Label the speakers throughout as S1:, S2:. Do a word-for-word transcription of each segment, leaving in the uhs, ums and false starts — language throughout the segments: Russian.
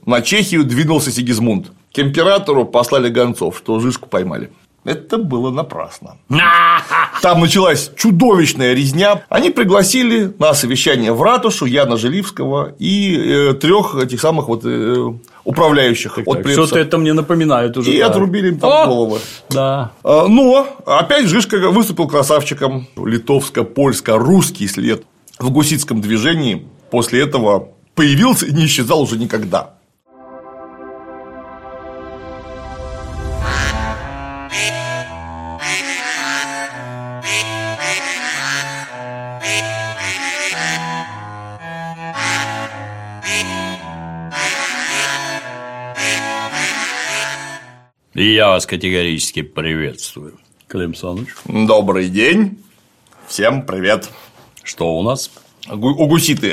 S1: на Чехию двинулся Сигизмунд. К императору послали гонцов, что Жишку поймали. Это было напрасно. Там началась чудовищная резня. Они пригласили на совещание в ратушу Яна Желивского и э, трех этих самых вот э, управляющих так, от принца.
S2: Что-то это мне напоминает уже.
S1: И да. отрубили им там О! головы.
S2: Да.
S1: Но опять Жишка выступил красавчиком. Литовско-польско-русский след в гуситском движении после этого появился и не исчезал уже никогда.
S2: И я вас категорически приветствую. Клим Саныч.
S1: Добрый день. Всем привет.
S2: Что у нас?
S1: У гуситы.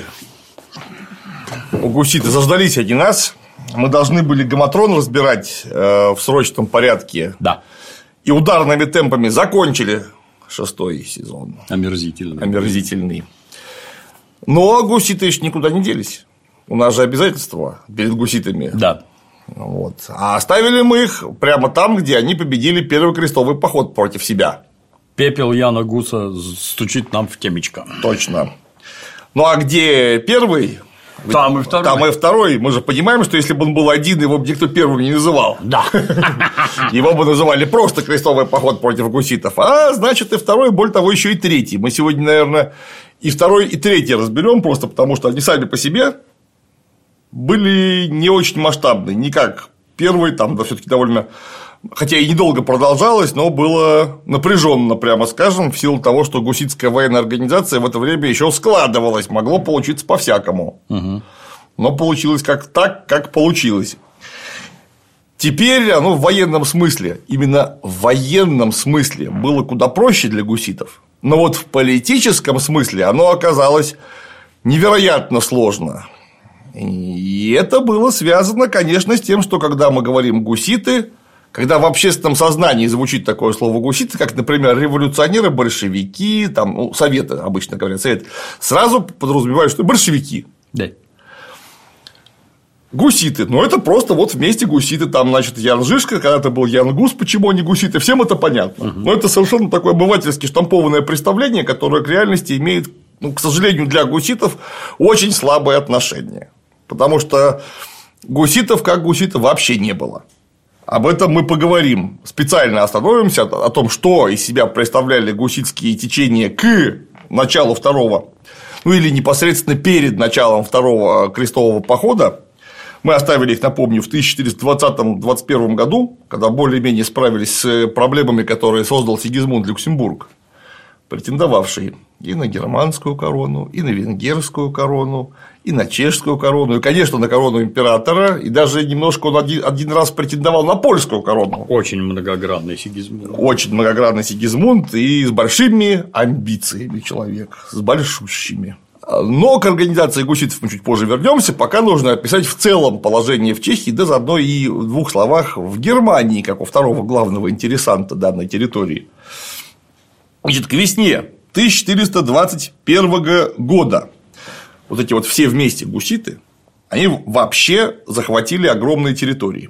S1: У гуситы заждались один раз. Мы должны были Гаматрон разбирать э, в срочном порядке.
S2: Да.
S1: И ударными темпами закончили шестой сезон.
S2: Омерзительный.
S1: Омерзительный. Но гуситы еще никуда не делись. У нас же обязательства перед гуситами.
S2: Да.
S1: Вот. А оставили мы их прямо там, где они победили первый крестовый поход против себя.
S2: Пепел Яна Гуса стучит нам в темечко.
S1: Точно. Ну а где первый?
S2: Там и второй.
S1: Там и второй. Мы же понимаем, что если бы он был один, его бы никто первым не называл.
S2: Да.
S1: Его бы называли просто крестовый поход против гуситов. А значит, и второй, более того, еще и третий. Мы сегодня, наверное, и второй, и третий разберем, просто потому что они сами по себе были не очень масштабны, не как первый, там, да, все-таки довольно, хотя и недолго продолжалось, но было напряженно, прямо скажем, в силу того, что гуситская военная организация в это время еще складывалась, могло получиться по-всякому. Угу. Но получилось как так, как получилось. Теперь оно в военном смысле, именно в военном смысле было куда проще для гуситов, но вот в политическом смысле оно оказалось невероятно сложно. И это было связано, конечно, с тем, что когда мы говорим гуситы, когда в общественном сознании звучит такое слово гуситы, как, например, революционеры, большевики, там, ну, советы, обычно говорят, совет, сразу подразумевают, что большевики.
S2: Да.
S1: Гуситы, ну это просто вот вместе гуситы, там, значит, Ян Жишка, когда-то был Ян Гус, почему они гуситы, всем это понятно. Угу. Но это совершенно такое обывательски штампованное представление, которое к реальности имеет, ну, к сожалению, для гуситов очень слабое отношение. Потому что гуситов как гуситов вообще не было. Об этом мы поговорим. Специально остановимся о том, что из себя представляли гуситские течения к началу второго, ну или непосредственно перед началом второго крестового похода. Мы оставили их, напомню, в тысяча четыреста двадцатом — двадцать первом году, когда более-менее справились с проблемами, которые создал Сигизмунд Люксембург, претендовавший и на германскую корону, и на венгерскую корону, и на чешскую корону, и, конечно, на корону императора, и даже немножко он один, один раз претендовал на польскую корону.
S2: Очень многогранный Сигизмунд.
S1: Очень многогранный Сигизмунд и с большими амбициями человек, с большущими. Но к организации гуситов мы чуть позже вернемся, пока нужно описать в целом положение в Чехии, да заодно и в двух словах в Германии, как у второго главного интересанта данной территории. Значит, к весне тысяча четыреста двадцать первого года вот эти вот все вместе гуситы, они вообще захватили огромные территории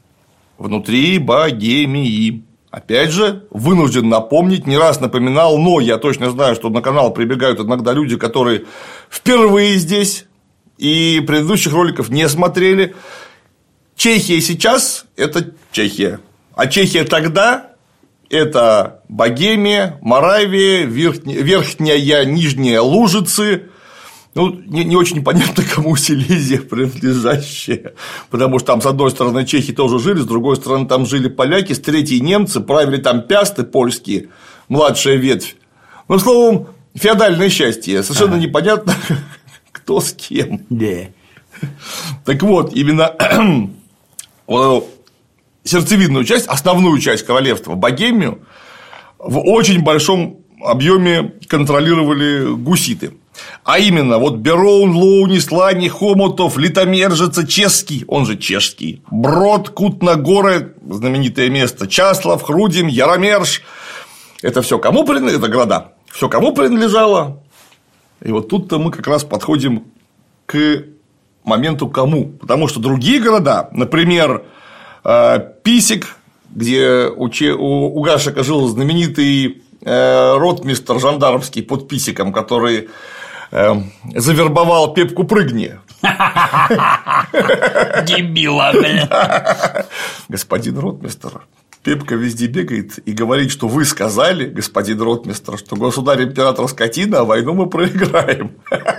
S1: внутри Богемии. Опять же, вынужден напомнить, не раз напоминал, но я точно знаю, что на канал прибегают иногда люди, которые впервые здесь и предыдущих роликов не смотрели. Чехия сейчас – это Чехия, а Чехия тогда – это Богемия, Моравия, Верхняя, Верхняя Нижняя Лужицы. Ну, не, не очень понятно, кому Силезия принадлежащая, потому что там, с одной стороны, чехи тоже жили, с другой стороны, там жили поляки, с третьей немцы, правили там пясты польские, младшая ветвь. Ну, словом, феодальное счастье, совершенно ага. непонятно, кто с кем.
S2: Да.
S1: Так вот, именно сердцевидную часть, основную часть королевства, Богемию, в очень большом объеме контролировали гуситы. А именно, вот Бероун, Лоуни, Слани, Хомотов, Литомержица, Чешский, он же чешский, Брод, Кутна-Горы, знаменитое место, Часлав, Хрудим, Яромерш. Это все кому принадлежало? Это города. Все кому принадлежало. И вот тут-то мы как раз подходим к моменту кому. Потому что другие города, например, Писек, где у, Че... у Гашека жил знаменитый ротмистр жандармский под Писеком, который завербовал Пепку Прыгни.
S2: Дебила, бля.
S1: Господин ротмистр, Пепка везде бегает и говорит, что вы сказали, господин ротмистр, что государь-император скотина, а войну мы проиграем.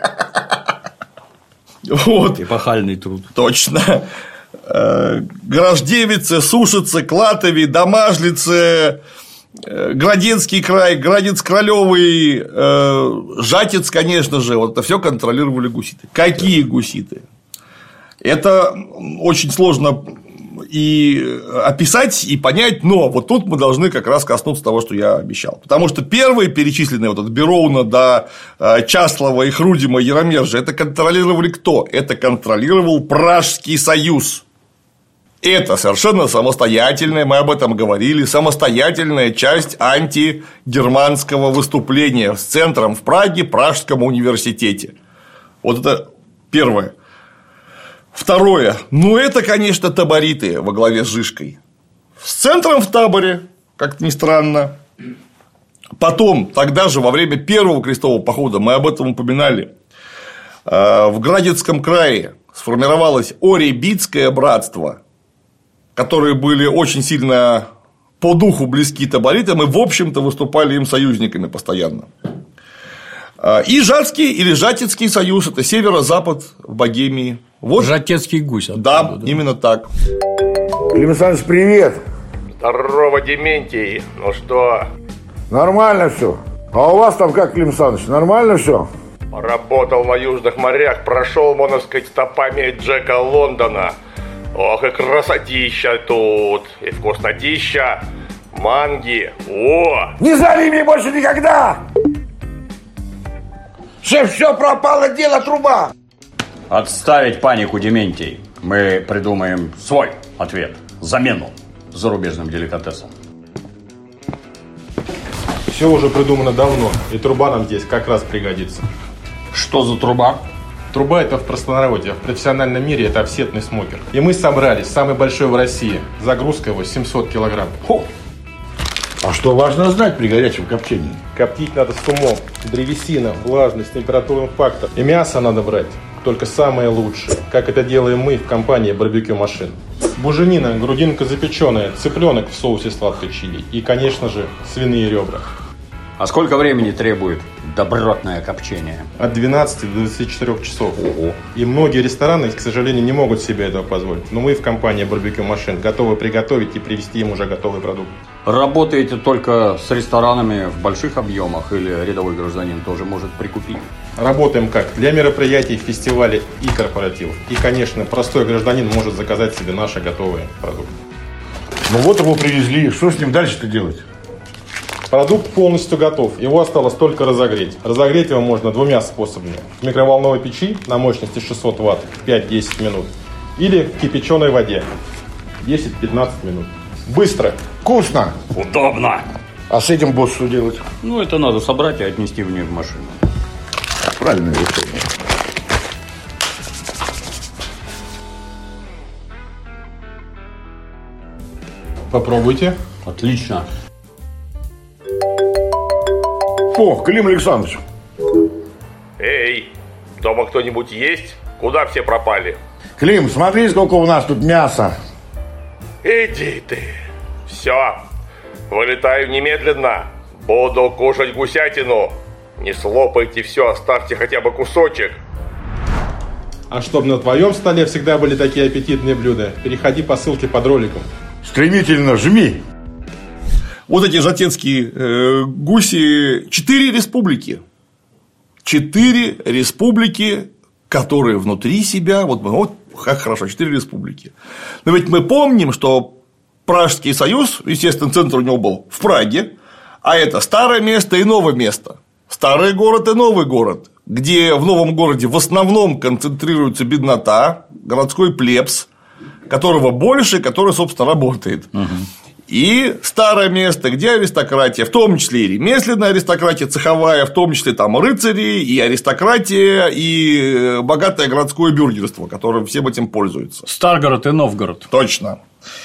S1: Вот.
S2: Эпохальный труд.
S1: Точно. Граждевице, Сушице, Клатове, Домажлице, Градецкий край, Градец-Кролёвый, Жатец, конечно же, вот это все контролировали гуситы. Какие гуситы? Это очень сложно и описать, и понять, но вот тут мы должны как раз коснуться того, что я обещал. Потому что первые перечисленные, вот от Бероуна до Часлова, и Хрудима, Яромержа, это контролировали кто? Это контролировал Пражский союз. Это совершенно самостоятельная, мы об этом говорили, самостоятельная часть антигерманского выступления с центром в Праге, Пражском университете. Вот это первое. Второе. Ну, это, конечно, табориты во главе с Жишкой. С центром в таборе, как-то ни странно. Потом, тогда же, во время первого крестового похода, мы об этом упоминали, в Градецком крае сформировалось Оребицкое братство, которые были очень сильно по духу близки таборитам и, в общем-то, выступали им союзниками постоянно. И Жатский или Жатецкий союз – это северо-запад в Богемии. Вот.
S2: Жатецкий гусь.
S1: Да, да, именно так.
S3: Клим Александрович, привет.
S4: Здорово, Дементий. Ну что?
S3: Нормально все. А у вас там как, Клим Александрович, нормально все?
S4: Поработал на южных морях, прошел, можно сказать, стопами Джека Лондона. Ох, и красотища тут, и вкуснотища, манги, о!
S3: Не зови меня больше никогда! Шеф, все пропало, дело труба!
S2: Отставить панику, Дементий. Мы придумаем свой ответ, замену зарубежным деликатесам.
S5: Все уже придумано давно, и труба нам здесь как раз пригодится.
S2: Что за труба?
S5: Труба – это в простонародье, в профессиональном мире это офсетный смокер. И мы собрали самый большой в России. Загрузка его семьсот килограмм.
S3: Хо. А что важно знать при горячем копчении?
S5: Коптить надо с умом. Древесина, влажность, температурный фактор. И мясо надо брать только самое лучшее, как это делаем мы в компании Барбекю Машин. Буженина, грудинка запеченная, цыпленок в соусе сладкой чили и, конечно же, свиные ребра.
S2: А сколько времени требует добротное копчение?
S5: От двенадцати до двадцати четырёх часов.
S2: Ого.
S5: И многие рестораны, к сожалению, не могут себе этого позволить. Но мы в компании Барбекю Машин готовы приготовить и привезти им уже готовый продукт.
S2: Работаете только с ресторанами в больших объемах или рядовой гражданин тоже может прикупить?
S5: Работаем как? Для мероприятий, фестивалей и корпоративов. И, конечно, простой гражданин может заказать себе наши готовые продукты.
S3: Ну вот его привезли, что с ним дальше-то делать?
S5: Продукт полностью готов, его осталось только разогреть. Разогреть его можно двумя способами. В микроволновой печи на мощности шестьсот ватт пять-десять минут. Или в кипяченой воде десять-пятнадцать минут. Быстро.
S3: Вкусно.
S2: Удобно.
S3: А с этим, босс, что делать?
S2: Ну, это надо собрать и отнести в нее в машину.
S3: Правильное решение.
S5: Попробуйте.
S2: Отлично.
S3: О, Клим Александрович.
S4: Эй, дома кто-нибудь есть? Куда все пропали?
S3: Клим, смотри, сколько у нас тут мяса.
S4: Иди ты. Все, вылетаю немедленно. Буду кушать гусятину. Не слопайте все, оставьте хотя бы кусочек.
S5: А чтобы на твоем столе всегда были такие аппетитные блюда, переходи по ссылке под роликом.
S3: Стремительно жми.
S1: Вот эти жатецкие э, гуси, четыре республики. Четыре республики, которые внутри себя, вот, вот как хорошо, четыре республики. Но ведь мы помним, что Пражский союз, естественно, центр у него был в Праге, а это старое место и новое место. Старый город и новый город, где в новом городе в основном концентрируется беднота, городской плебс, которого больше, который, собственно, работает. Угу. и старое место, где аристократия, в том числе и ремесленная аристократия, цеховая, в том числе там рыцари, и аристократия, и богатое городское бюргерство, которое всем этим пользуется.
S2: Старгород и Новгород.
S1: Точно.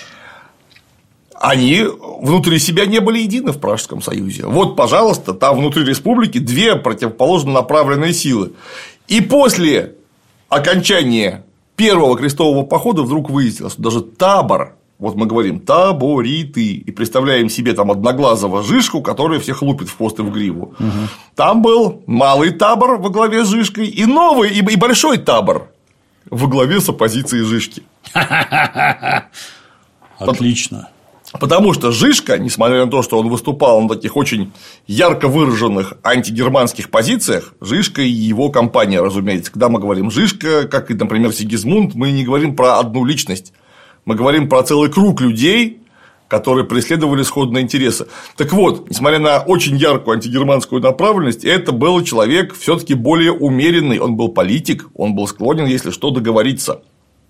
S1: Они внутри себя не были едины в Пражском союзе. Вот, пожалуйста, там внутри республики две противоположно направленные силы. И после окончания первого крестового похода вдруг выяснилось, что даже табор, вот мы говорим табориты, и представляем себе там одноглазого Жишку, который всех лупит в хвост и в гриву. Угу. Там был малый табор во главе с Жишкой и новый, и большой табор во главе с оппозицией Жишки.
S2: Отлично.
S1: Потому что Жишка, несмотря на то, что он выступал на таких очень ярко выраженных антигерманских позициях, Жишка и его компания, разумеется. Когда мы говорим Жишка, как и, например, Сигизмунд, мы не говорим про одну личность. Мы говорим про целый круг людей, которые преследовали сходные интересы. Так вот, несмотря на очень яркую антигерманскую направленность, это был человек все-таки более умеренный, он был политик, он был склонен, если что, договориться.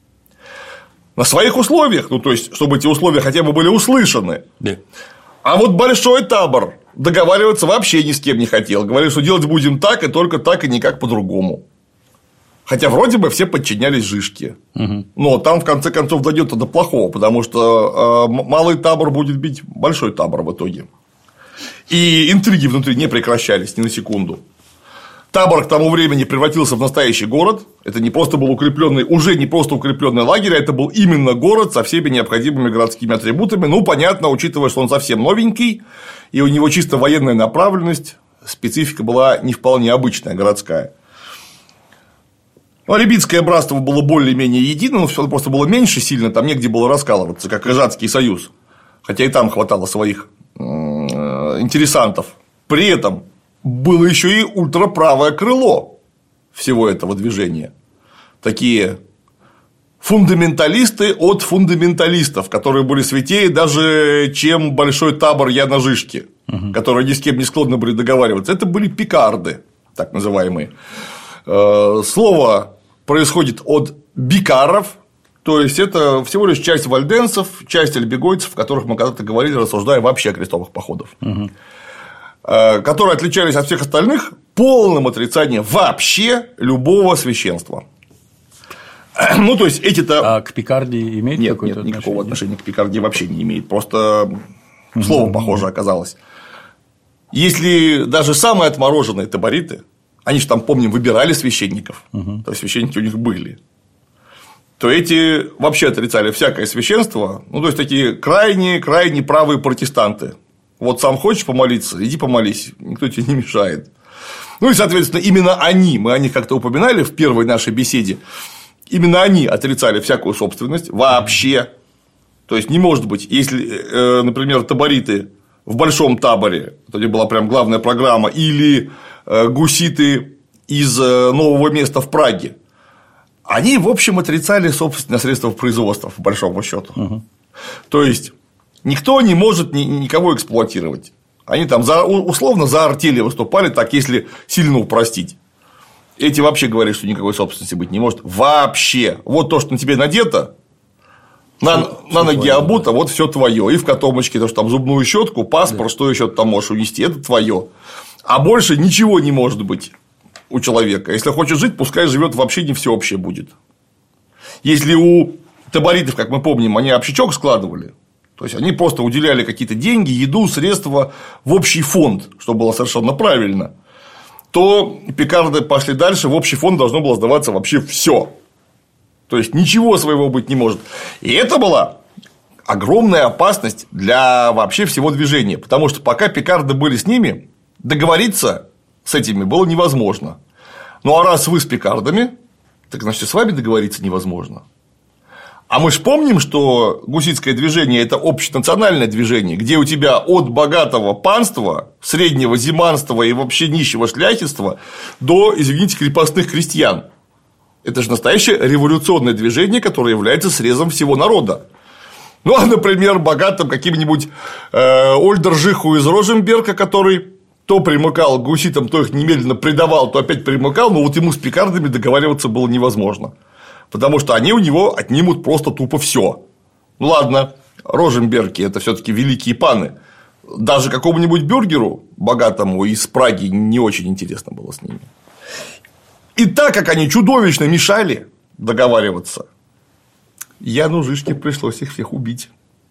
S1: На своих условиях, ну, то есть, чтобы эти условия хотя бы были услышаны.
S2: Да.
S1: А вот большой табор договариваться вообще ни с кем не хотел. Говорил, что делать будем так, и только так, и никак по-другому. Хотя вроде бы все подчинялись Жишке. Угу. Но там, в конце концов, дойдет до плохого, потому что э, малый табор будет бить большой табор в итоге. И интриги внутри не прекращались ни на секунду. Табор к тому времени превратился в настоящий город. Это не просто был укрепленный, уже не просто укрепленный лагерь, а это был именно город со всеми необходимыми городскими атрибутами. Ну, понятно, учитывая, что он совсем новенький, и у него чисто военная направленность, специфика была не вполне обычная, городская. Ну, Рябинское братство было более-менее едино, но все просто было меньше сильно, там негде было раскалываться, как Рязанский союз. Хотя и там хватало своих интересантов. При этом было еще и ультраправое крыло всего этого движения. Такие фундаменталисты от фундаменталистов, которые были святее даже, чем большой табор Яна Жишки, угу. которые ни с кем не склонны были договариваться. Это были пикарды, так называемые. Слово происходит от бикаров, то есть это всего лишь часть вальденцев, часть альбегойцев, о которых мы когда-то говорили, рассуждая вообще о крестовых походах. Угу. Которые отличались от всех остальных полным отрицанием вообще любого священства. Ну, то есть, эти-то…
S2: А к Пикардии имеет
S1: нет,
S2: какое-то
S1: нет,
S2: отношение?
S1: никакого отношения к Пикардии вообще не имеет. Просто слово mm-hmm. похоже оказалось. Если даже самые отмороженные табориты, они же там, помним, выбирали священников, mm-hmm. то есть священники у них были, то эти вообще отрицали всякое священство, ну, то есть, такие крайне-крайне правые протестанты. Вот сам хочешь помолиться, иди помолись, никто тебе не мешает. Ну и, соответственно, именно они, мы о них как-то упоминали в первой нашей беседе, именно они отрицали всякую собственность вообще. То есть не может быть, если, например, табориты в большом таборе, это была прям главная программа, или гуситы из нового места в Праге, они, в общем, отрицали собственное средство производства, по большому счету. Угу. То есть никто не может никого эксплуатировать. Они там за, условно за артели выступали, так если сильно упростить. Эти вообще говорят, что никакой собственности быть не может. Вообще. Вот то, что на тебе надето, на, на ноги обуто, вот все твое. И в котомочке, то, что там зубную щетку, паспорт, да. что еще ты там можешь унести, это твое. А больше ничего не может быть у человека. Если хочет жить, пускай живет вообще не всеобщее будет. Если у таборитов, как мы помним, они общачок складывали. То есть, они просто уделяли какие-то деньги, еду, средства в общий фонд, что было совершенно правильно, то пикарды пошли дальше, в общий фонд должно было сдаваться вообще все. То есть, ничего своего быть не может. И это была огромная опасность для вообще всего движения, потому что пока пикарды были с ними, договориться с этими было невозможно. Ну а раз вы с пикардами, так значит, с вами договориться невозможно. А мы же помним, что гуситское движение – это общенациональное движение, где у тебя от богатого панства, среднего зиманства и вообще нищего шляхетства до, извините, крепостных крестьян. Это же настоящее революционное движение, которое является срезом всего народа. Ну, а, например, богатым каким-нибудь э, Ольдержиху из Роженберга, который то примыкал к гуситам, то их немедленно предавал, то опять примыкал, но вот ему с пикардами договариваться было невозможно. Потому что они у него отнимут просто тупо все. Ну ладно, Роженберги – это все-таки великие паны. Даже какому-нибудь бюргеру богатому из Праги не очень интересно было с ними. И так как они чудовищно мешали договариваться, Яну Жишке пришлось их всех убить.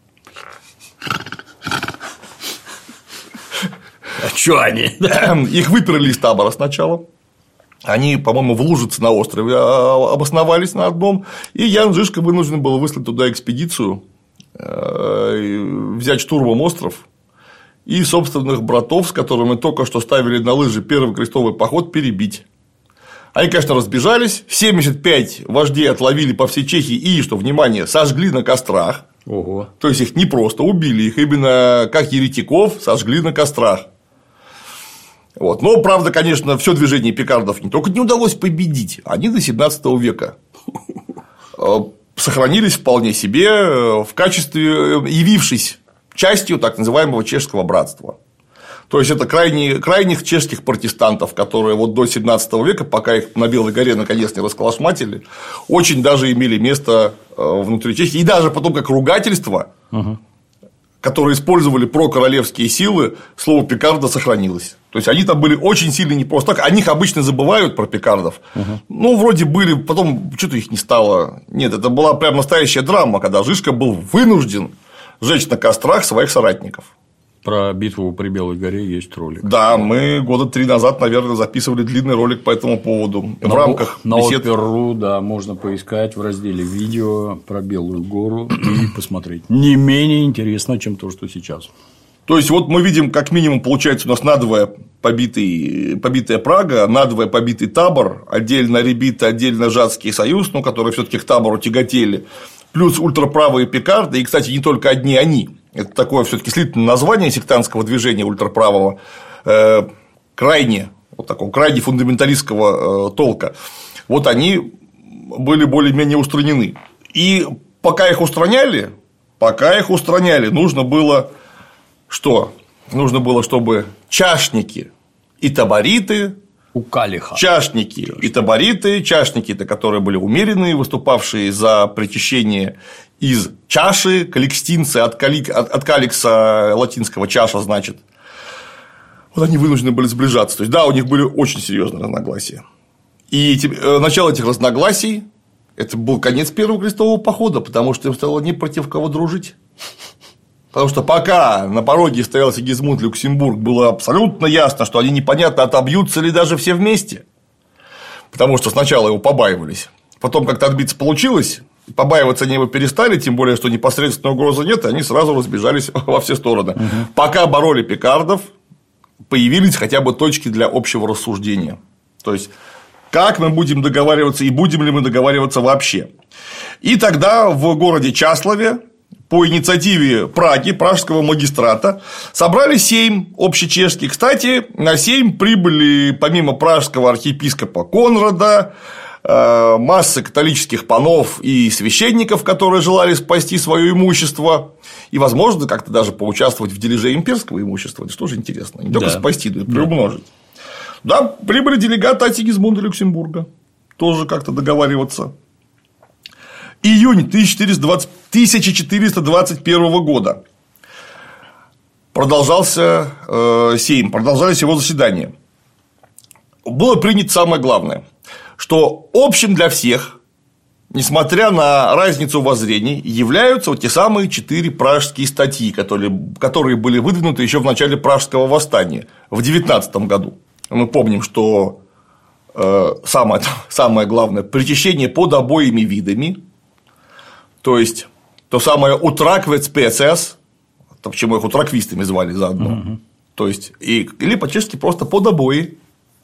S2: А чё они?
S1: Их выперли из табора сначала. Они, по-моему, в Лужице на острове обосновались на одном. И Ян Жишка вынужден был выслать туда экспедицию, взять штурмом остров и собственных братов, с которыми только что ставили на лыжи первый крестовый поход, перебить. Они, конечно, разбежались. семьдесят пять вождей отловили по всей Чехии и, что, внимание, сожгли на кострах.
S2: Ого.
S1: То есть их не просто убили, их именно как еретиков сожгли на кострах. Вот. Но, правда, конечно, все движение пикардов не только не удалось победить, они до семнадцатого века сохранились вполне себе в качестве, явившись частью так называемого чешского братства. То есть это крайне, крайних чешских протестантов, которые вот до семнадцатого века, пока их на Белой горе наконец не расколошматили, очень даже имели место внутри Чехии. И даже потом, как ругательство, угу. которые использовали прокоролевские силы, слово пикарда сохранилось. То есть они там были очень сильно не просто так. О них обычно забывают про пикардов. Угу. Ну, вроде были, потом что-то их не стало. Нет, это была прям настоящая драма, когда Жишка был вынужден сжечь на кострах своих соратников.
S2: Про битву при Белой горе есть ролик.
S1: Да, мы года три назад, наверное, записывали длинный ролик по этому поводу.
S2: На,
S1: в рамках
S2: на
S1: бесед...
S2: Опер.ру, да, можно поискать в разделе видео про Белую гору и посмотреть. Не менее интересно, чем то, что сейчас.
S1: То есть, вот мы видим, как минимум, получается, у нас надвое побитый, побитая Прага, надвое побитый табор, отдельно Ребита, отдельно Жатский союз, ну, которые все-таки к табору тяготели, плюс ультраправые пикарды, и, кстати, не только одни они. Это такое все-таки слитное название сектантского движения ультраправого, э, крайне, вот такого крайне фундаменталистского э, толка. Вот они были более-менее устранены. И пока их устраняли, пока их устраняли, нужно было что? Нужно было, чтобы чашники и табориты.
S2: У Калиха.
S1: Чашники и табориты, чашники, это которые были умеренные, выступавшие за причащение из чаши, каликстинцы, от, калик, от, от каликса латинского чаша, значит. Вот они вынуждены были сближаться. То есть, да, у них были очень серьезные разногласия. И начало этих разногласий – это был конец первого крестового похода, потому что им стало не против кого дружить. Потому что пока на пороге стоял Сигизмунд Люксембург, было абсолютно ясно, что они непонятно отобьются ли даже все вместе. Потому что сначала его побаивались. Потом как-то отбиться получилось, побаиваться они его перестали, тем более, что непосредственной угрозы нет, и они сразу разбежались во все стороны. Угу. Пока бороли пикардов, появились хотя бы точки для общего рассуждения. То есть, как мы будем договариваться и будем ли мы договариваться вообще. И тогда в городе Чаславе по инициативе Праги, пражского магистрата, собрали сейм общечешский. Кстати, на сейм прибыли помимо пражского архиепископа Конрада, массы католических панов и священников, которые желали спасти свое имущество и, возможно, как-то даже поучаствовать в дележе имперского имущества. Это тоже интересно. Не только да. спасти, но и приумножить. Да. да, прибыли делегаты от Сигизмунда Люксембурга. Тоже как-то договариваться. Июнь тысяча четыреста двадцать первого года продолжался э, сейм, продолжались его заседания. Было принято самое главное, что общим для всех, несмотря на разницу воззрений, являются вот те самые четыре пражские статьи, которые, которые были выдвинуты еще в начале Пражского восстания в девятнадцатом году. Мы помним, что э, самое, самое главное – причащение под обоими видами. То есть, то самое утраквет спецес, почему их утраквистами звали заодно, угу. то есть, и, или по-чешски просто под обои.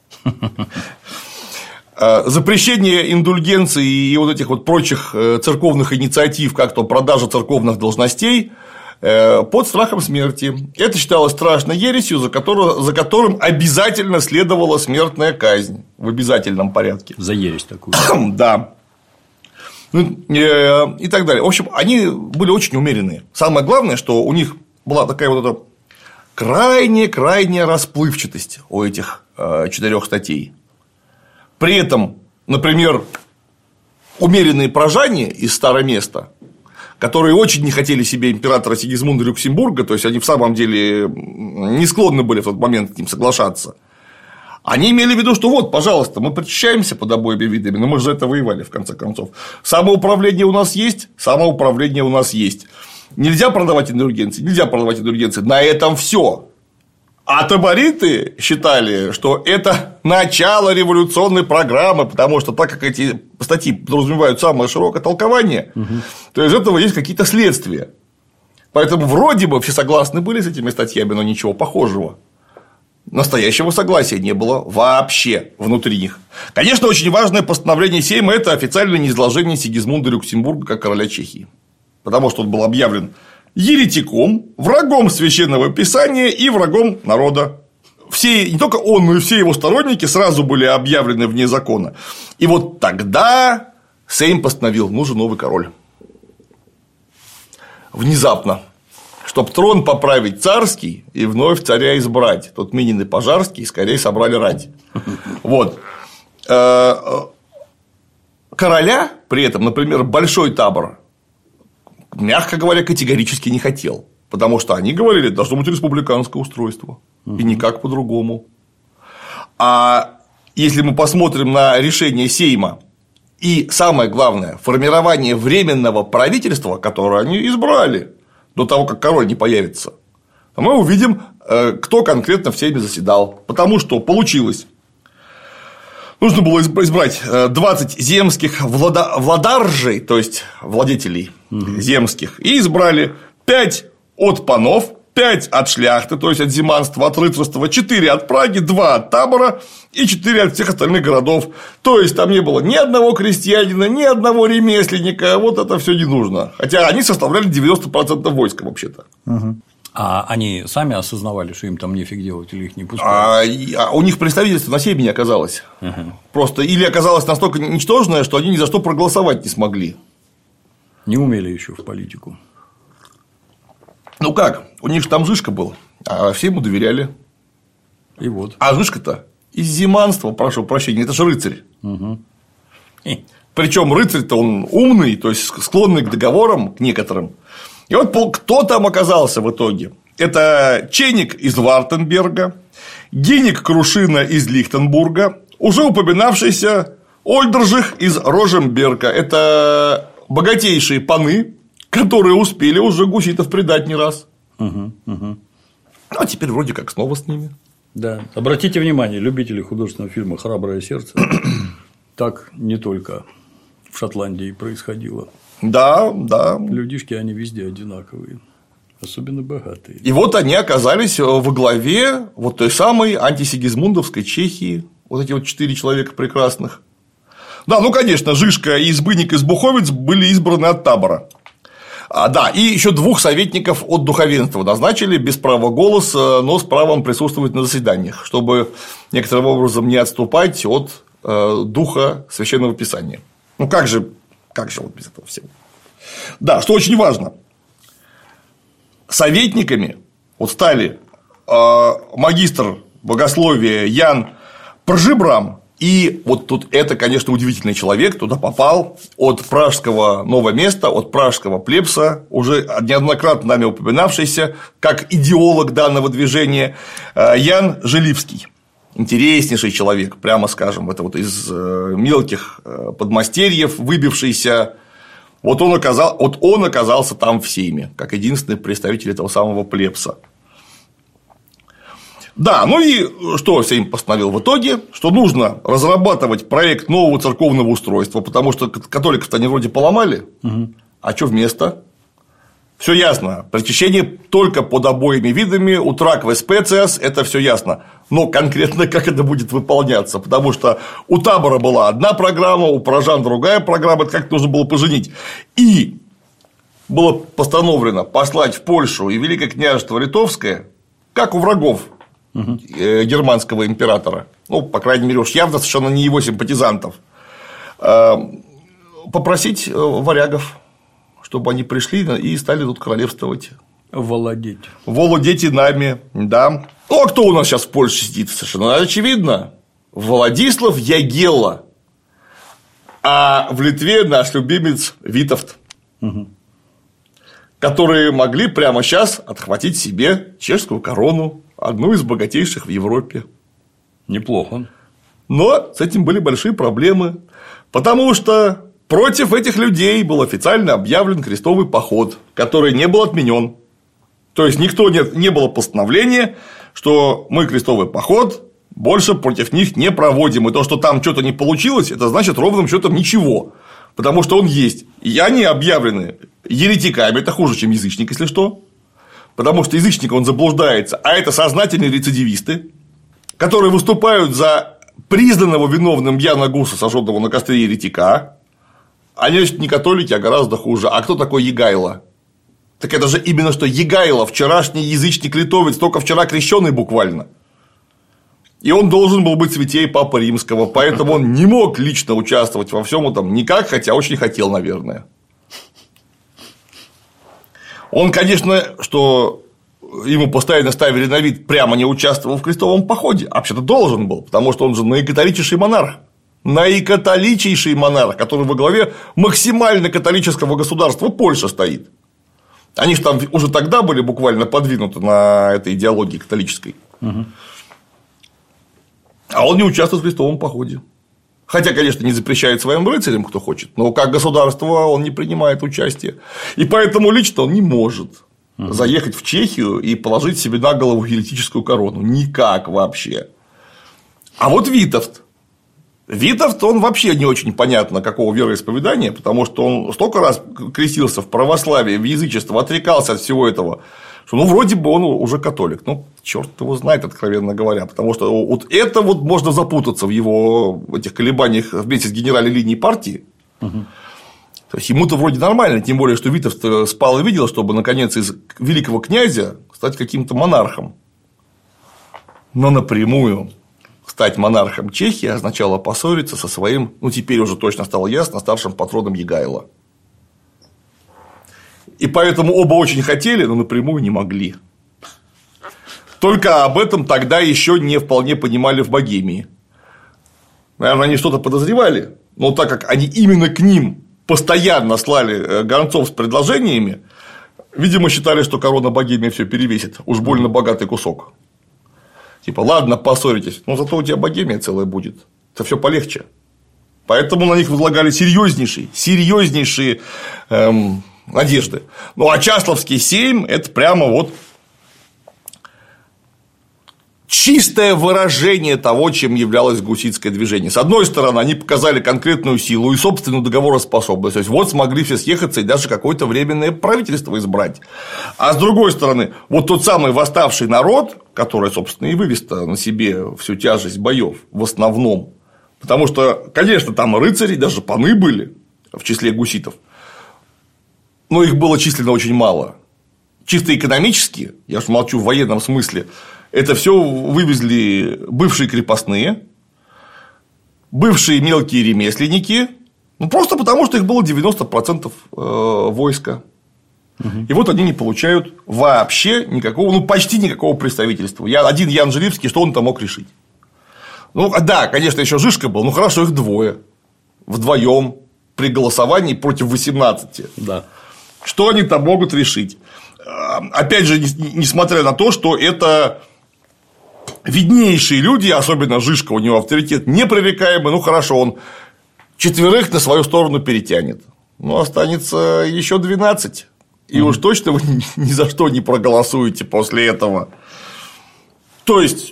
S1: Запрещение индульгенций и вот этих вот прочих церковных инициатив, как то продажа церковных должностей, под страхом смерти. Это считалось страшной ересью, за, которую, за которым обязательно следовала смертная казнь в обязательном порядке.
S2: За ересь такую.
S1: Да. И так далее. В общем, они были очень умеренные. Самое главное, что у них была такая вот эта крайняя-крайняя расплывчатость у этих четырех статей. При этом, например, умеренные пражане из Староместа, которые очень не хотели себе императора Сигизмунда Люксембурга, то есть они в самом деле не склонны были в тот момент с ним соглашаться. Они имели в виду, что вот, пожалуйста, мы причащаемся под обоими видами, но мы же за это воевали, в конце концов. Самоуправление у нас есть, самоуправление у нас есть. Нельзя продавать индульгенции, нельзя продавать индульгенции. На этом все. А табориты считали, что это начало революционной программы, потому что так как эти статьи подразумевают самое широкое толкование, угу. то из этого есть какие-то следствия. Поэтому вроде бы все согласны были с этими статьями, но ничего похожего. Настоящего согласия не было вообще внутри них. Конечно, очень важное постановление Сейма – это официальное неизложение Сигизмунда Люксембурга как короля Чехии. Потому что он был объявлен еретиком, врагом священного писания и врагом народа. Все, не только он, но и все его сторонники сразу были объявлены вне закона. И вот тогда Сейм постановил: нужен новый король. Внезапно. Чтоб трон поправить царский и вновь царя избрать. Тут Минин и Пожарский скорее собрали рать. Вот. Короля при этом, например, Большой Табор, мягко говоря, категорически не хотел. Потому что они говорили, должно быть республиканское устройство. И никак по-другому. А если мы посмотрим на решение Сейма и, самое главное, формирование временного правительства, которое они избрали до того, как король не появится, мы увидим, кто конкретно в Сейме заседал. Потому что получилось. Нужно было избрать двадцать земских влада... владаржей, то есть владетелей угу. земских, и избрали пять от панов, пять от шляхты, то есть от земанства, от рыцарства, четыре от Праги, два от Табора и четыре от всех остальных городов. То есть там не было ни одного крестьянина, ни одного ремесленника, вот это все не нужно. Хотя они составляли девяносто процентов войска вообще-то.
S2: Угу. А они сами осознавали, что им там нефиг делать, или их не пускали?
S1: А, а у них представительство на Сейме не оказалось. Угу. Просто или оказалось настолько ничтожное, что они ни за что проголосовать не смогли.
S2: Не умели еще в политику.
S1: Ну как, у них же там Жишка был, а все ему доверяли.
S2: И вот.
S1: А Жишка-то из земанства, прошу прощения, это же рыцарь. Угу. Причем рыцарь-то он умный, то есть склонный к договорам, к некоторым. И вот кто там оказался в итоге? Это Ченик из Вартенберга, Геник Крушина из Лихтенбурга, уже упоминавшийся Ольдержих из Рожемберга. Это богатейшие паны, которые успели уже гуситов предать не раз. Угу, угу. А теперь вроде как снова с ними.
S2: Да. Обратите внимание, любители художественного фильма «Храброе сердце», так не только в Шотландии происходило.
S1: Да, да.
S2: Людишки, они везде одинаковые, особенно богатые.
S1: И вот они оказались во главе вот той самой антисигизмундовской Чехии, вот эти вот четыре человека прекрасных. Да, ну, конечно, Жишка и Избынник из Буховец были избраны от Табора. А, да, и еще двух советников от духовенства назначили без права голоса, но с правом присутствовать на заседаниях, чтобы некоторым образом не отступать от э, духа священного писания. Ну, как же. Как же вот без этого всего? Да, что очень важно. Советниками вот стали э, магистр богословия Ян Пржибрам. И вот тут это, конечно, удивительный человек, туда попал от пражского нового места, от пражского плебса, уже неоднократно нами упоминавшийся как идеолог данного движения, Ян Желивский. Интереснейший человек, прямо скажем, это вот из мелких подмастерьев выбившийся. Вот он, оказал, вот он оказался там в Сейме, как единственный представитель этого самого плебса. Да, ну и что Сейм постановил в итоге? Что нужно разрабатывать проект нового церковного устройства, потому что католиков-то они вроде поломали, угу. А что вместо? Все ясно. Причащение только под обоими видами, утракве специас, это все ясно. Но конкретно как это будет выполняться, потому что у Табора была одна программа, у пражан другая программа, это как нужно было поженить. И было постановлено послать в Польшу и Великое княжество Литовское, как у врагов угу. германского императора, ну, по крайней мере, уж явно совершенно не его симпатизантов, попросить варягов, чтобы они пришли и стали тут королевствовать.
S2: Владеть.
S1: Владеть нами, да. Ну, а кто у нас сейчас в Польше сидит? Совершенно очевидно. Владислав Ягелла. А в Литве наш любимец Витовт. Угу. которые могли прямо сейчас отхватить себе чешскую корону, одну из богатейших в Европе.
S2: Неплохо.
S1: Но с этим были большие проблемы, потому что против этих людей был официально объявлен крестовый поход, который не был отменен. То есть никто не, не было постановления, что мы крестовый поход больше против них не проводим. И то, что там что-то не получилось, это значит ровным счетом ничего. Потому что он есть. И они объявлены еретиками, это хуже, чем язычник, если что. Потому что язычник, он заблуждается, а это сознательные рецидивисты, которые выступают за признанного виновным Яна Гуса, сожженного на костре еретика. Они, значит, не католики, а гораздо хуже. А кто такой Егайло? Так это же именно что Егайло, вчерашний язычник-литовец, только вчера крещеный буквально. И он должен был быть святей Папы Римского, поэтому он не мог лично участвовать во всем этом никак, хотя очень хотел, наверное. Он, конечно, что ему постоянно ставили на вид, прямо не участвовал в крестовом походе, а вообще-то должен был, потому что он же наикатоличайший монарх. Наикатоличайший монарх, который во главе максимально католического государства Польша стоит. Они же там уже тогда были буквально подвинуты на этой идеологии католической. Угу. А он не участвует в крестовом походе. Хотя, конечно, не запрещает своим рыцарям, кто хочет, но как государство он не принимает участие. И поэтому лично он не может угу. заехать в Чехию и положить себе на голову еретическую корону. Никак вообще. А вот Витовт. Витовт, он вообще не очень понятно, какого вероисповедания, потому что он столько раз крестился в православие, в язычество, отрекался от всего этого, что, ну, вроде бы он уже католик. Ну, черт его знает, откровенно говоря, потому что вот это вот можно запутаться в его в этих колебаниях вместе с генеральной линией партии. Угу. То есть ему-то вроде нормально, тем более, что Витовт спал и видел, чтобы наконец из великого князя стать каким-то монархом. Но напрямую стать монархом Чехии означало поссориться со своим, ну, теперь уже точно стало ясно, старшим патроном Егайло. И поэтому оба очень хотели, но напрямую не могли. Только об этом тогда еще не вполне понимали в Богемии. Наверное, они что-то подозревали, но так как они именно к ним постоянно слали гонцов с предложениями, видимо, считали, что корона Богемии все перевесит. Уж больно богатый кусок. Типа, ладно, поссоритесь, но зато у тебя Богемия целая будет. Это все полегче. Поэтому на них возлагали серьезнейшие, серьезнейшие эм, надежды. Ну а Часловский сейм – это прямо вот чистое выражение того, чем являлось гуситское движение. С одной стороны, они показали конкретную силу и собственную договороспособность. То есть, вот смогли все съехаться и даже какое-то временное правительство избрать. А с другой стороны, вот тот самый восставший народ, который, собственно, и вывез на себе всю тяжесть боев в основном. Потому что, конечно, там рыцари, даже паны были в числе гуситов, но их было численно очень мало. Чисто экономически, я уж молчу в военном смысле, это все вывезли бывшие крепостные, бывшие мелкие ремесленники, ну просто потому, что их было девяносто процентов войска. Угу. И вот они не получают вообще никакого, ну почти никакого представительства. Я, один Ян Желивский, что он там мог решить? Ну да, конечно, еще Жишка был, ну хорошо, их двое, вдвоем при голосовании против восемнадцати.
S2: Да.
S1: Что они там могут решить? Опять же, несмотря на то, что это виднейшие люди, особенно Жишка, у него авторитет непререкаемый, ну хорошо, он четверых на свою сторону перетянет, но останется еще двенадцать, и mm-hmm. уж точно вы ни за что не проголосуете после этого. То есть,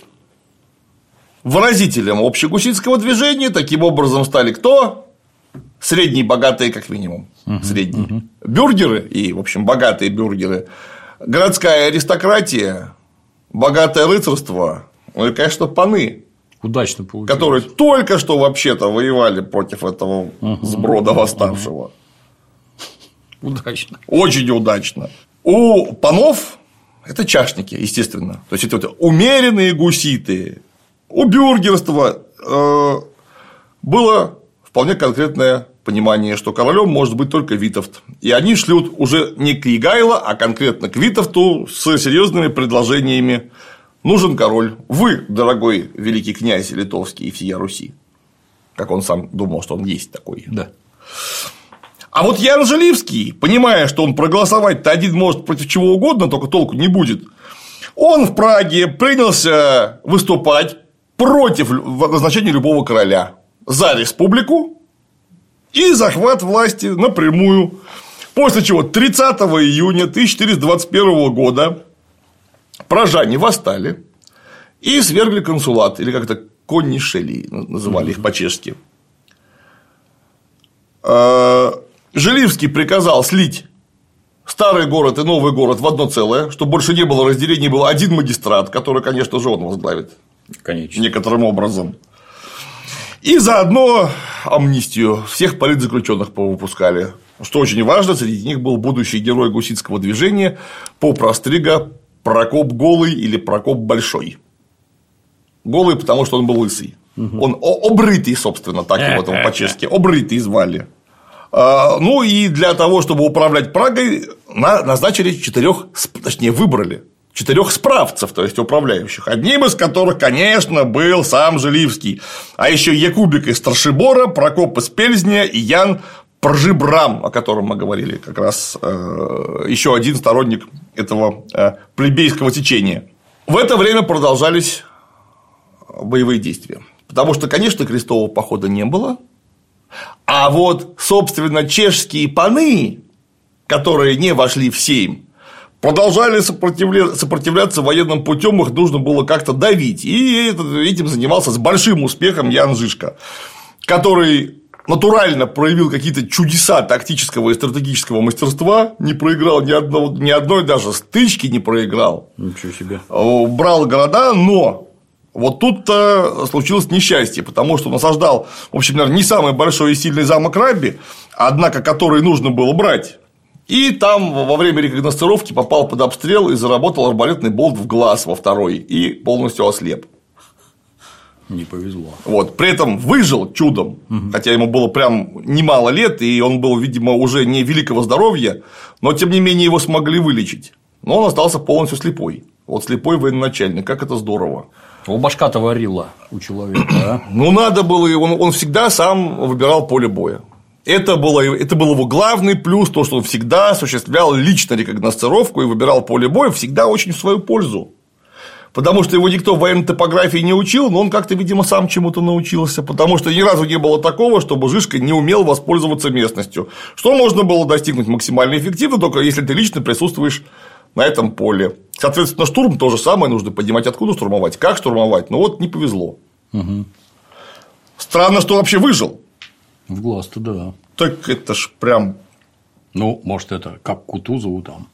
S1: выразителем общегуситского движения таким образом стали кто? Средние богатые, как минимум. Uh-huh, средние. Uh-huh. Бюргеры и, в общем, богатые бюргеры, городская аристократия, богатое рыцарство, ну и, конечно, паны.
S2: Удачно получилось.
S1: Которые только что вообще-то воевали против этого uh-huh, сброда восставшего.
S2: Uh-huh. Удачно.
S1: Очень удачно. У панов это чашники, естественно. То есть, это вот умеренные гуситы. У бюргерства э, было вполне конкретное понимание, что королем может быть только Витовт. И они шлют уже не к Егайло, а конкретно к Витовту с серьезными предложениями. Нужен король. Вы, дорогой великий князь литовский и всея Руси. Как он сам думал, что он есть такой.
S2: Да.
S1: А вот Ян Желивский, понимая, что он проголосовать-то один может против чего угодно, только толку не будет, он в Праге принялся выступать против назначения любого короля, за республику и захват власти напрямую. После чего тридцатого июня тысяча четыреста двадцать первого года пражане восстали и свергли консулат, или как-то коннишели называли их по-чешски. Желивский приказал слить старый город и новый город в одно целое, чтобы больше не было разделений, был один магистрат, который, конечно же, он возглавит.
S2: Конечно.
S1: Некоторым образом. И заодно амнистию всех политзаключенных повыпускали. Что очень важно, среди них был будущий герой гуситского движения Попрастрига Прокоп Голый или Прокоп Большой. Голый, потому что он был лысый. Угу. Он обрытый, собственно, так его там по-чешски. Обрытый звали. Ну и для того, чтобы управлять Прагой, назначили четырех, точнее, выбрали четырех справцев, то есть управляющих, одним из которых, конечно, был сам Желивский, а еще Якубик из Старшибора, Прокоп из Пельзня и Ян Пржибрам, о котором мы говорили, как раз еще один сторонник этого плебейского течения. В это время продолжались боевые действия, потому что, конечно, крестового похода не было, а вот, собственно, чешские паны, которые не вошли в Сейм, продолжали сопротивляться военным путем, их нужно было как-то давить. И этим занимался с большим успехом Ян Жишка, который натурально проявил какие-то чудеса тактического и стратегического мастерства, не проиграл ни, одного, ни одной даже стычки, не проиграл.
S2: Ничего себе.
S1: Брал города, но вот тут-то случилось несчастье, потому что он осаждал, в общем, наверное, не самый большой и сильный замок Рабби, однако который нужно было брать. И там во время рекогносцировки попал под обстрел и заработал арбалетный болт в глаз во второй и полностью ослеп.
S2: Не повезло.
S1: Вот. При этом выжил чудом, угу. хотя ему было прям немало лет, и он был, видимо, уже не великого здоровья, но тем не менее его смогли вылечить. Но он остался полностью слепой. Вот слепой военачальник, как это здорово.
S2: У башка-то варила у человека, а?
S1: Ну, надо было, он, он всегда сам выбирал поле боя. Это, было, это был его главный плюс, то, что он всегда осуществлял лично рекогносцировку и выбирал поле боя всегда очень в свою пользу. Потому что его никто в военной топографии не учил, но он как-то, видимо, сам чему-то научился. Потому что ни разу не было такого, чтобы Жишка не умел воспользоваться местностью. Что можно было достигнуть максимально эффективно, только если ты лично присутствуешь на этом поле. Соответственно, штурм то же самое, нужно понимать, откуда штурмовать, как штурмовать. Но вот не повезло.
S2: Угу.
S1: Странно, что вообще выжил.
S2: В глаз-то да.
S1: Так это ж прям.
S2: Ну, может, это как Кутузову там.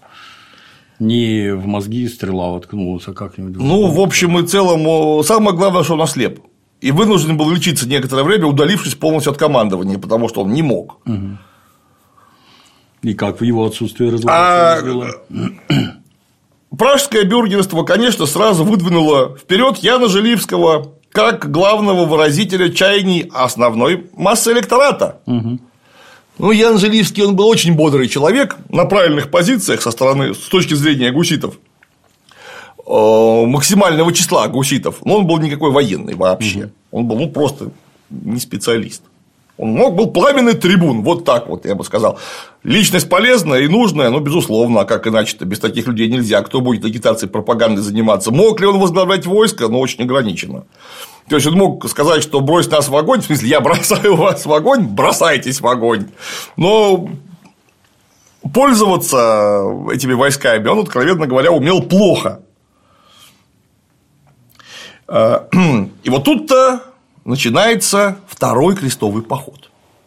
S2: Не в мозги стрела воткнулась, а как-нибудь.
S1: Ну, в общем и целом, самое главное, что он ослеп. И вынужден был лечиться некоторое время, удалившись полностью от командования, потому что он не мог.
S2: Угу. И как в его отсутствии разложилось?
S1: А... Пражское бюргерство, конечно, сразу выдвинуло вперед Яна Желивского как главного выразителя чаяний основной массы электората. Угу. Ну, Ян Желивский, он был очень бодрый человек, на правильных позициях со стороны, с точки зрения гуситов, максимального числа гуситов, но он был никакой военный вообще, угу. он был ну, просто не специалист. Он мог, был пламенный трибун, вот так вот, я бы сказал. Личность полезная и нужная, но, безусловно, а как иначе-то, без таких людей нельзя. Кто будет агитацией, пропагандой заниматься? Мог ли он возглавлять войско? Но очень ограниченно. То есть, он мог сказать, что брось нас в огонь, в смысле, я бросаю вас в огонь, бросайтесь в огонь. Но пользоваться этими войсками он, откровенно говоря, умел плохо. И вот тут-то начинается второй крестовый поход.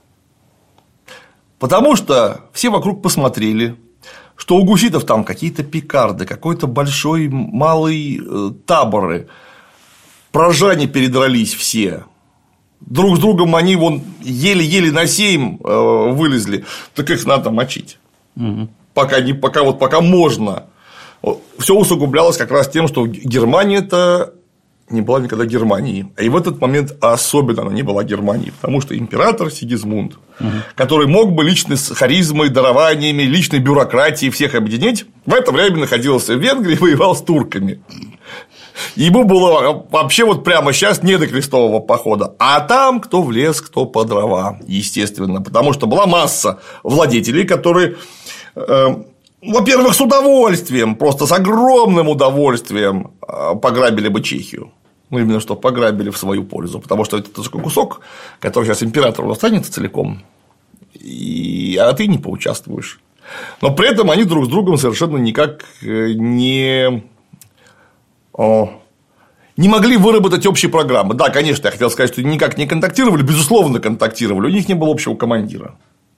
S1: Потому что все вокруг посмотрели, что у гуситов там какие-то пикарды, какой-то большой малый таборы, пражане передрались все. Друг с другом они вон еле-еле на сейм вылезли, так их надо мочить. Угу. Пока, не, пока, вот, пока можно. Все усугублялось как раз тем, что Германия-то не была никогда Германией. И в этот момент особенно она не была Германией, потому что император Сигизмунд, угу. который мог бы лично с харизмой, дарованиями, личной бюрократией всех объединить, в это время находился в Венгрии и воевал с турками. Ему было вообще вот прямо сейчас не до крестового похода. А там кто в лес, кто по дрова, естественно. Потому что была масса владетелей, которые, э, во-первых, с удовольствием, просто с огромным удовольствием пограбили бы Чехию. Ну, именно что пограбили в свою пользу. Потому что это такой кусок, который сейчас императору останется целиком, и... а ты не поучаствуешь. Но при этом они друг с другом совершенно никак не, не могли выработать общие программы. Да, конечно, я хотел сказать, что никак не контактировали, безусловно, контактировали, у них не было общего командира.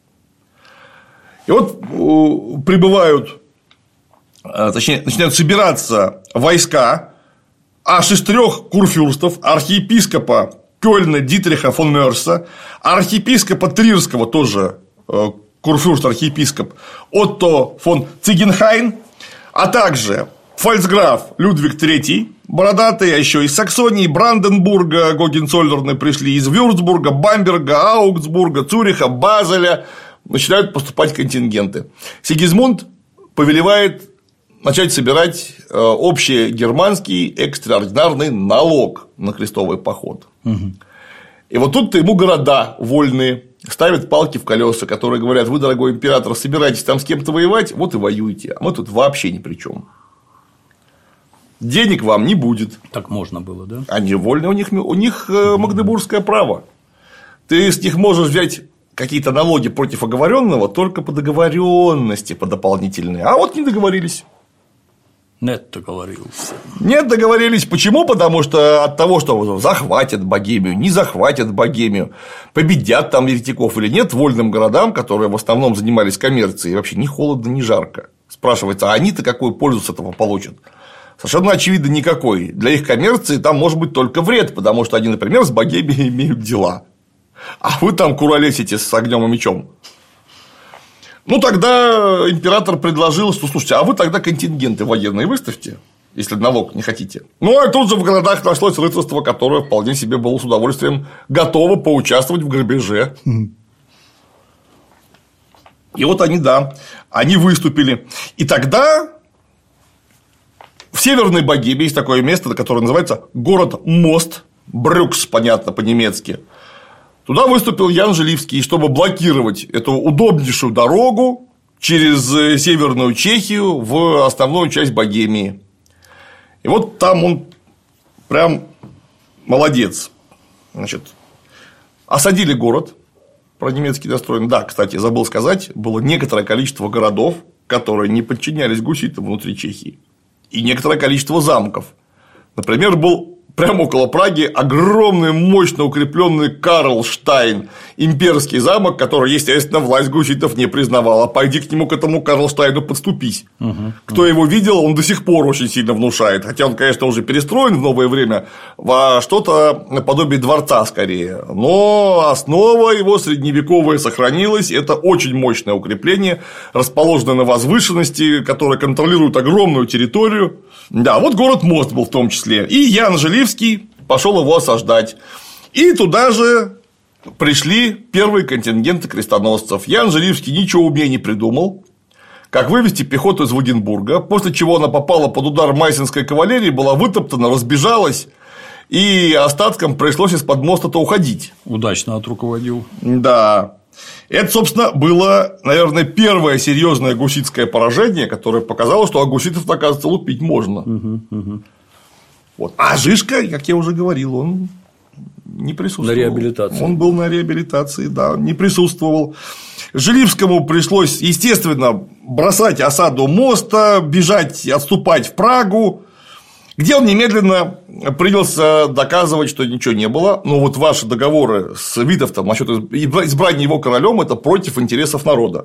S1: И вот прибывают, точнее, начинают собираться войска аж из трех курфюрстов: архиепископа Кёльна Дитриха фон Мерса, архиепископа Трирского, тоже курфюрст-архиепископ Отто фон Цигенхайн, а также фальцграф Людвиг третий, бородатый, а еще из Саксонии, Бранденбурга, Гогенцоллерны пришли, из Вюрцбурга, Бамберга, Аугсбурга, Цюриха, Базеля. Начинают поступать контингенты. Сигизмунд повелевает начать собирать общий германский экстраординарный налог на крестовый поход. Угу. И вот тут-то ему города вольные ставят палки в колеса, которые говорят: вы, дорогой император, собираетесь там с кем-то воевать, вот и воюете, а мы тут вообще ни при чем. Денег вам не будет.
S2: Так можно было, да?
S1: Они вольные, у них, у них магдебургское право. Ты с них можешь взять какие-то налоги против оговоренного только по договоренности, по дополнительной. А вот не договорились.
S2: Нет, договорился.
S1: Нет, договорились. Почему? Потому что от того, что захватят Богемию, не захватят Богемию, победят там еретиков или нет, вольным городам, которые в основном занимались коммерцией, вообще ни холодно, ни жарко. Спрашивается, а они-то какую пользу с этого получат? Совершенно очевидно, никакой. Для их коммерции там может быть только вред, потому что они, например, с Богемией имеют дела. А вы там куролесите с огнем и мечом. Ну, тогда император предложил, что, слушайте, а вы тогда контингенты военные выставьте, если налог не хотите. Ну, а тут же в городах нашлось рыцарство, которое вполне себе было с удовольствием готово поучаствовать в грабеже. И вот они, да, они выступили. И тогда в Северной Богемии есть такое место, которое называется город-мост, Брюкс, понятно, по-немецки. Туда выступил Ян Желивский, чтобы блокировать эту удобнейшую дорогу через Северную Чехию в основную часть Богемии. И вот там он прям молодец. Значит, осадили город, про-немецкий настроен. Да, кстати, забыл сказать, было некоторое количество городов, которые не подчинялись гуситам внутри Чехии, и некоторое количество замков. Например, был прямо около Праги огромный, мощно укрепленный Карлштайн, имперский замок, который, естественно, власть гуситов не признавала. Пойди к нему, к этому Карлштайну, подступись. Угу, Кто угу. его видел, он до сих пор очень сильно внушает. Хотя он, конечно, уже перестроен в новое время во что-то наподобие дворца скорее. Но основа его средневековая сохранилась. Это очень мощное укрепление, расположенное на возвышенности, которое контролирует огромную территорию. Да, вот город-мост был в том числе. И Ян Желивский пошел его осаждать. И туда же пришли первые контингенты крестоносцев. Ян Желивский ничего умнее не придумал, как вывести пехоту из Вагенбурга, после чего она попала под удар майсенской кавалерии, была вытоптана, разбежалась, и остаткам пришлось из-под моста-то уходить.
S2: Удачно отруководил.
S1: Да. Это, собственно, было, наверное, первое серьезное гуситское поражение, которое показало, что гуситов, оказывается, лупить можно. Угу, угу. Вот. А Жишка, как я уже говорил, он не присутствовал.
S2: На реабилитации.
S1: Он был на реабилитации, да, не присутствовал. Желивскому пришлось, естественно, бросать осаду моста, бежать, отступать в Прагу, где он немедленно принялся доказывать, что ничего не было. Но вот ваши договоры с Витовтом насчет избрания его королем — это против интересов народа.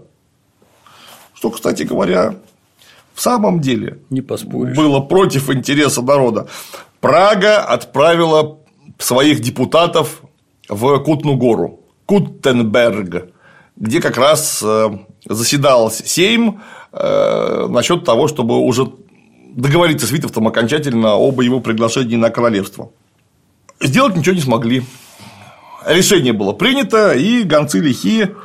S1: Что, кстати говоря, в самом деле
S2: не поспоришь.
S1: Было против интереса народа. Прага отправила своих депутатов в Кутну гору, Куттенберг, где как раз заседал Сейм насчет того, чтобы уже договориться с Витовтом окончательно об его приглашении на королевство. Сделать ничего не смогли. Решение было принято, и гонцы лихие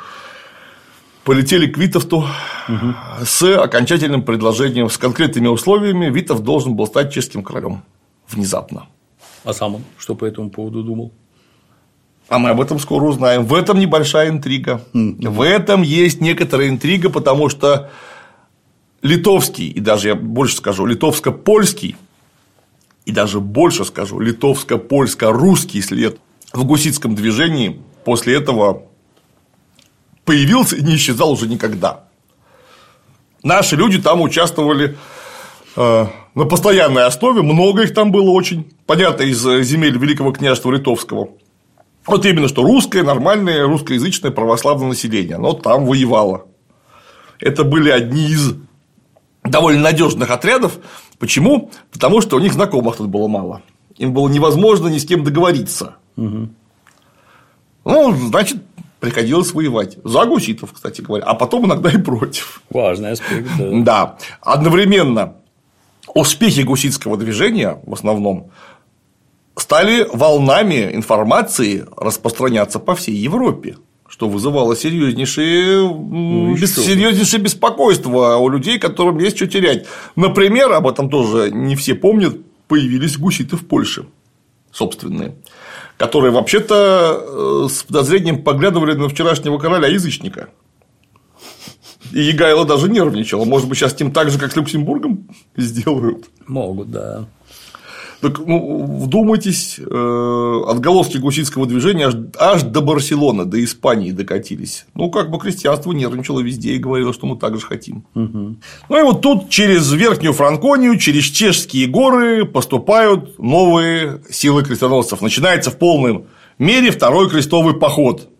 S1: полетели к Витовту угу. с окончательным предложением, с конкретными условиями. Витовт должен был стать чешским королем. внезапно.
S2: А сам он что по этому поводу думал?
S1: А мы об этом скоро узнаем. В этом небольшая интрига. Mm-hmm. В этом есть некоторая интрига, потому что литовский, и даже я больше скажу, литовско-польский, и даже больше скажу, литовско-польско-русский след в гуситском движении после этого появился и не исчезал уже никогда. Наши люди там участвовали э, на постоянной основе, много их там было очень, понятно, из земель Великого княжества Литовского. Вот именно что русское, нормальное русскоязычное православное население, оно там воевало. Это были одни из довольно надежных отрядов. Почему? Потому что у них знакомых тут было мало. Им было невозможно ни с кем договориться. Угу. Ну, значит, приходилось воевать. За гуситов, кстати говоря, а потом иногда и против.
S2: Важный аспект, да.
S1: Да. Одновременно успехи гуситского движения в основном стали волнами информации распространяться по всей Европе, что вызывало серьезнейшее, ну, бес... серьезнейшее беспокойство у людей, которым есть что терять. Например, об этом тоже не все помнят, появились гуситы в Польше собственные, которые вообще-то с подозрением поглядывали на вчерашнего короля-язычника. И Егайло даже нервничал. Может быть, сейчас с ним так же, как с Люксембургом сделают?
S2: Могут, да.
S1: Так, ну, вдумайтесь, э, отголоски гуситского движения аж, аж до Барселоны, до Испании докатились. Ну, как бы крестьянство нервничало везде и говорило, что мы так же хотим. Угу. Ну, и вот тут через Верхнюю Франконию, через Чешские горы поступают новые силы крестоносцев. Начинается в полной мере второй крестовый поход.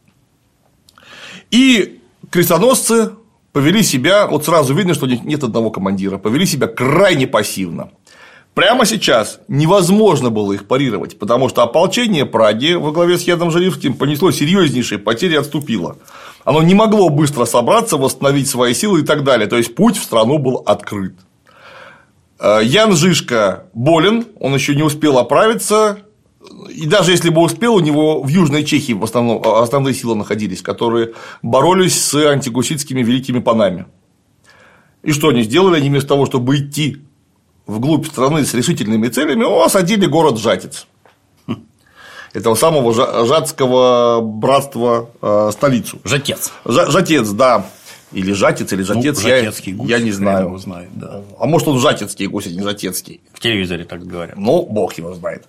S1: И крестоносцы повели себя, вот сразу видно, что у них нет одного командира, повели себя крайне пассивно. Прямо сейчас невозможно было их парировать, потому что ополчение Праги во главе с Яном Жаливским понесло серьезнейшие потери и отступило. Оно не могло быстро собраться, восстановить свои силы и так далее. То есть путь в страну был открыт. Ян Жишка болен, он еще не успел оправиться. И даже если бы успел, у него в Южной Чехии в основном основные силы находились, которые боролись с антигуситскими великими панами. И что они сделали? Они вместо того, чтобы идти вглубь страны с решительными целями, осадили город Жатец. Этого самого жатского братства э, столицу.
S2: Жатец.
S1: Ж, Жатец, да. Или Жатец, или Жатец,
S2: ну,
S1: я,
S2: гусь,
S1: я не знаю.
S2: Его знает, да.
S1: А может, он жатецкий гусь, а не жатецкий.
S2: В телевизоре так говорят.
S1: Ну, бог его знает.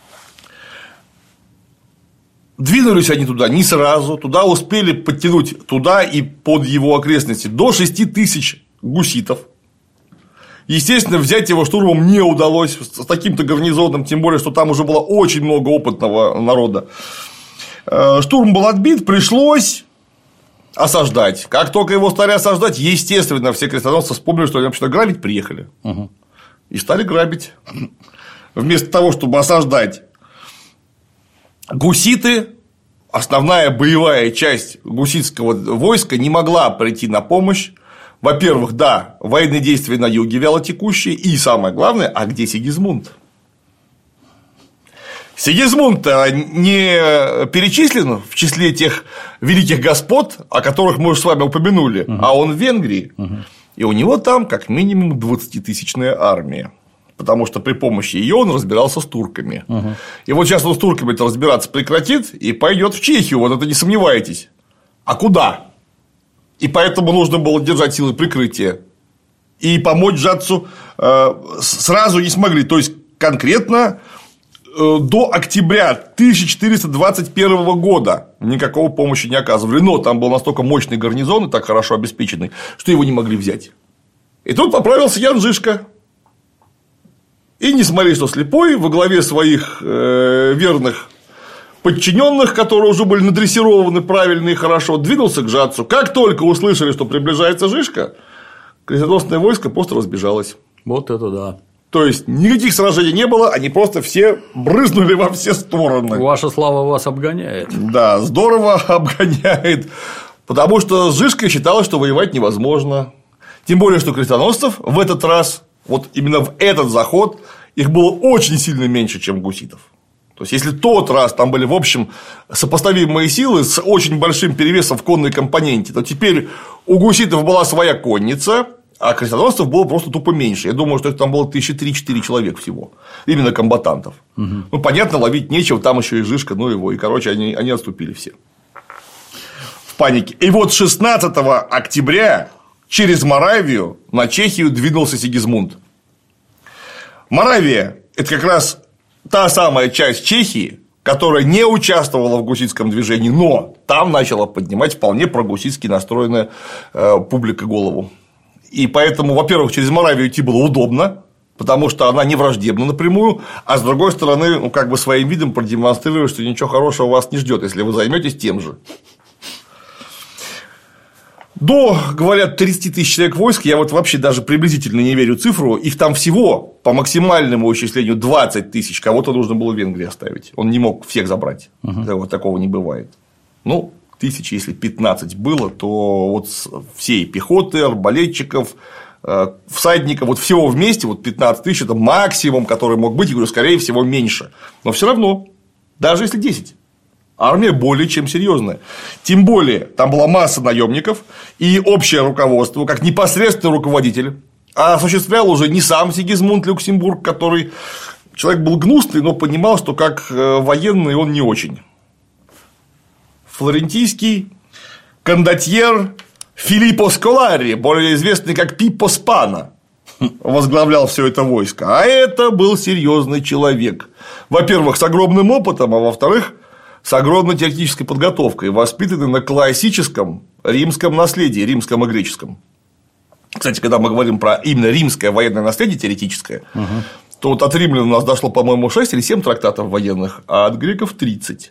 S1: Двинулись они туда не сразу, туда успели подтянуть туда и под его окрестности до шести тысяч гуситов. Естественно, взять его штурмом не удалось с таким-то гарнизоном, тем более, что там уже было очень много опытного народа. Штурм был отбит, пришлось осаждать. Как только его стали осаждать, естественно, все крестоносцы вспомнили, что они вообще-то грабить приехали. Угу. И стали грабить. Вместо того, чтобы осаждать. Гуситы, основная боевая часть гуситского войска, не могла прийти на помощь. Во-первых, да, военные действия на юге вялотекущие, и самое главное, а где Сигизмунд? Сигизмунд не перечислен в числе тех великих господ, о которых мы уже с вами упомянули, угу. а он в Венгрии, угу. и у него там как минимум двадцатитысячная армия. Потому что при помощи ее он разбирался с турками. Угу. И вот сейчас он с турками-то разбираться прекратит и пойдет в Чехию, вот это не сомневайтесь. А куда? И поэтому нужно было держать силы прикрытия. И помочь Жатцу э, сразу не смогли. То есть, конкретно э, до октября тысяча четыреста двадцать первого года никакого помощи не оказывали. Но там был настолько мощный гарнизон и так хорошо обеспеченный, что его не могли взять. И тут поправился Ян Жишка. И не смотри, что слепой, во главе своих э, верных подчиненных, которые уже были надрессированы правильно и хорошо, двинулся к Жатцу. Как только услышали, что приближается Жишка, крестоносное войско просто разбежалось.
S2: Вот это да.
S1: То есть никаких сражений не было, они просто все брызнули во все стороны.
S2: Ваша слава вас обгоняет.
S1: Да, здорово обгоняет. Потому что с Жишкой считалось, что воевать невозможно. Тем более, что крестоносцев в этот раз, вот именно в этот заход, их было очень сильно меньше, чем гуситов. То есть, если тот раз там были, в общем, сопоставимые силы с очень большим перевесом в конной компоненте, то теперь у гуситов была своя конница, а крестоносцев было просто тупо меньше. Я думаю, что их там было тысячи три-четыре человек всего, именно комбатантов. Угу. Ну, понятно, ловить нечего, там еще и Жишка, ну его, и, короче, они, они отступили все в панике. И вот шестнадцатого октября через Моравию на Чехию двинулся Сигизмунд. Моравия – это как раз та самая часть Чехии, которая не участвовала в гуситском движении, но там начала поднимать вполне прогуситски настроенная э, публика голову. И поэтому, во-первых, через Моравию идти было удобно, потому что она не враждебна напрямую, а с другой стороны, ну, как бы своим видом продемонстрирует, что ничего хорошего вас не ждет, если вы займетесь тем же. До, говорят, тридцать тысяч человек войск, я вот вообще даже приблизительно не верю цифру, их там всего по максимальному исчислению двадцать тысяч, кого-то нужно было в Венгрии оставить, он не мог всех забрать, uh-huh. вот такого не бывает. Ну, тысячи, если пятнадцать было, то вот всей пехоты, арбалетчиков, всадников, вот всего вместе, вот пятнадцать тысяч – это максимум, который мог быть, я говорю, скорее всего, меньше, но все равно, даже если десять. Армия более чем серьезная. Тем более, там была масса наемников, и общее руководство, как непосредственный руководитель, осуществлял уже не сам Сигизмунд Люксембург, который человек был гнусный, но понимал, что как военный он не очень. Флорентийский кондотьер Филиппо Сколари, более известный как Пиппо Спана, возглавлял все это войско. А это был серьезный человек. Во-первых, с огромным опытом, а во-вторых, с огромной теоретической подготовкой, воспитанный на классическом римском наследии, римском и греческом. Кстати, когда мы говорим про именно римское военное наследие теоретическое, угу. то вот от римлян у нас дошло, по-моему, шесть или семь трактатов военных, а от греков тридцать.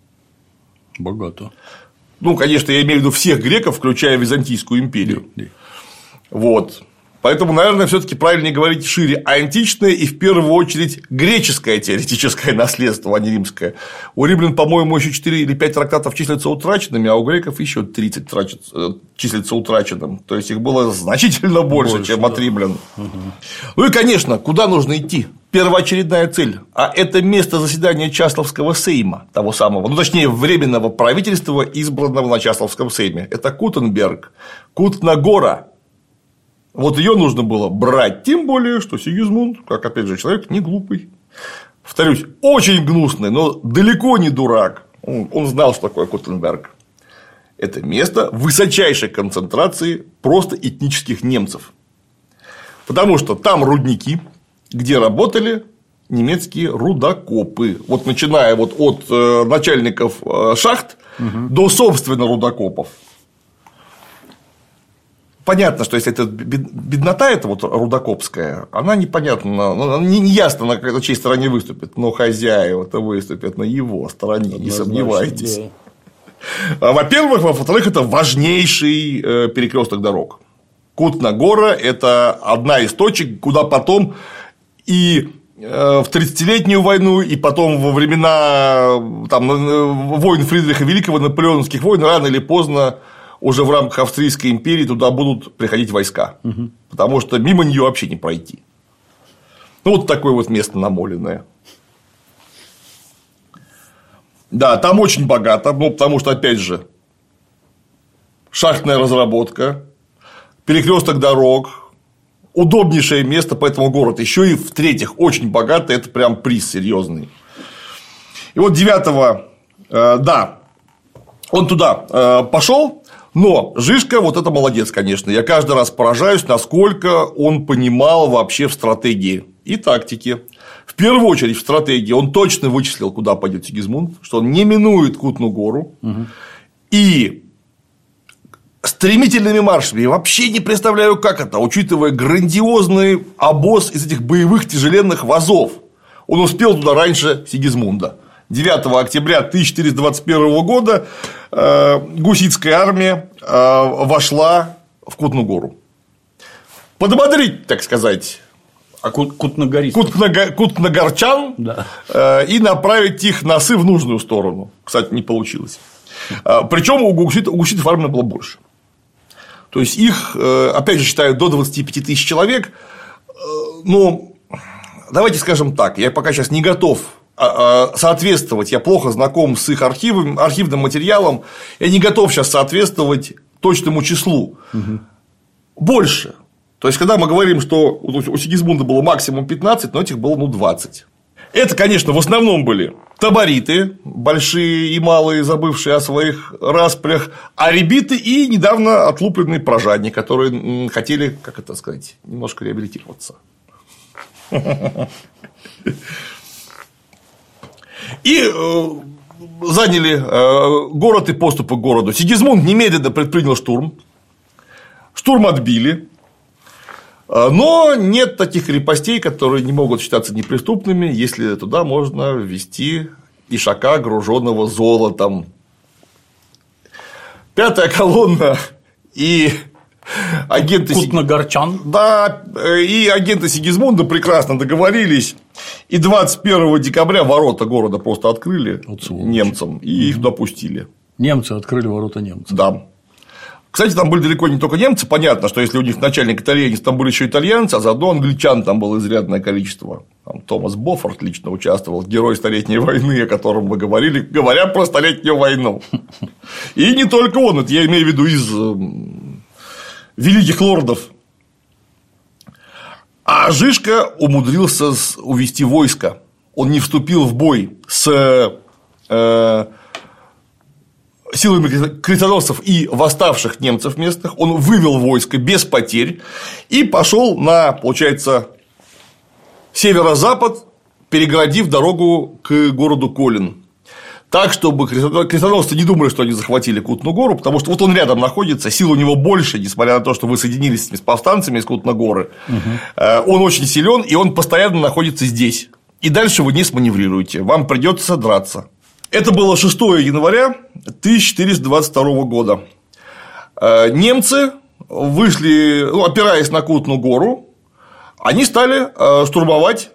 S2: Богато.
S1: Ну, конечно, я имею в виду всех греков, включая Византийскую империю. Да, да. Вот. Поэтому, наверное, все-таки правильнее говорить шире античное и в первую очередь греческое теоретическое наследство, а не римское. У римлян, по-моему, еще четыре или пять трактатов числятся утраченными, а у греков еще тридцать числятся утраченным. То есть их было значительно больше, больше чем да. от римлян. Угу. Ну и, конечно, куда нужно идти? Первоочередная цель, а это место заседания Часловского сейма, того самого, ну точнее временного правительства, избранного на Часловском сейме. Это Кутенберг, Кутна-Гора. Вот ее нужно было брать, тем более, что Сигизмунд, как опять же человек, не глупый. Повторюсь, очень гнусный, но далеко не дурак. Он, он знал, что такое Кутенберг. Это место высочайшей концентрации просто этнических немцев. Потому что там рудники, где работали немецкие рудокопы. Вот начиная вот от э, начальников э, шахт угу. до, собственно, рудокопов. Понятно, что если это беднота, это вот рудокопская, она непонятна, ну, не, не ясно, на чьей стороне выступит, но хозяева-то выступят на его стороне, однозначно, не сомневайтесь. Да. Во-первых, во-вторых, это важнейший перекресток дорог. Кутна-Гора – это одна из точек, куда потом и в тридцатилетнюю войну, и потом во времена там, войн Фридриха Великого, наполеоновских войн, рано или поздно уже в рамках Австрийской империи туда будут приходить войска, угу. потому что мимо нее вообще не пройти. Ну, вот такое вот место намоленное. Да, там очень богато, ну, потому что, опять же, шахтная разработка, перекресток дорог, удобнейшее место, поэтому город еще и в-третьих очень богатый, это прям приз серьезный. И вот девятого, э, да, он туда э, пошел. Но Жишка вот это молодец, конечно. Я каждый раз поражаюсь, насколько он понимал вообще в стратегии и тактике. В первую очередь в стратегии он точно вычислил, куда пойдет Сигизмунд, что он не минует Кутну-Гору. Угу. И стремительными маршами, я вообще не представляю, как это, учитывая грандиозный обоз из этих боевых тяжеленных вазов, он успел туда раньше Сигизмунда. девятого октября тысяча четыреста двадцать первого года э, гуситская армия э, вошла в Кутну-Гору. Подбодрить, так сказать,
S2: Кутногористов.
S1: Кутного... Кутногорчан
S2: да.
S1: э, и направить их носы в нужную сторону. Кстати, не получилось. Э, причем у гуситов, у гуситов армия была больше. То есть их, э, опять же, считают до двадцати пяти тысяч человек. Э, но давайте скажем так, я пока сейчас не готов соответствовать, я плохо знаком с их архивом, архивным материалом, я не готов сейчас соответствовать точному числу. Угу. Больше. То То есть, когда мы говорим, что у Сигизмунда было максимум пятнадцать, но этих было ну двадцать. Это, конечно, в основном были табориты, большие и малые, забывшие о своих распрях, арибиты и недавно отлупленные прожане, которые хотели, как это сказать, немножко реабилитироваться. И заняли город и поступы к городу. Сигизмунд немедленно предпринял штурм. Штурм отбили. Но нет таких крепостей, которые не могут считаться неприступными, если туда можно ввести ишака, груженного золотом. Пятая колонна и агенты
S2: Кутнагорчан.
S1: Да, и агенты Сигизмунда прекрасно договорились. И двадцать первого декабря ворота города просто открыли вот немцам и их допустили.
S2: Немцы открыли ворота немцам.
S1: Да. Кстати, там были далеко не только немцы, понятно, что если у них начальник итальянец, там были еще итальянцы, а заодно англичан там было изрядное количество. Там Томас Боффорд лично участвовал, герой Столетней войны, о котором мы говорили, говоря про Столетнюю войну. И не только он, это я имею в виду из великих лордов. А Жишка умудрился увести войско. Он не вступил в бой с э, силами крестоносцев и восставших немцев местных, он вывел войско без потерь и пошел на, получается, северо-запад, перегородив дорогу к городу Колин. Так, чтобы крестоносцы не думали, что они захватили Кутную гору, потому что вот он рядом находится, сил у него больше, несмотря на то, что вы соединились с повстанцами из Кутной горы. Угу. Он очень силен, и он постоянно находится здесь. И дальше вы не сманеврируете, вам придется драться. Это было шестого января тысяча четыреста двадцать второго года. Немцы вышли, ну, опираясь на Кутную гору, они стали штурмовать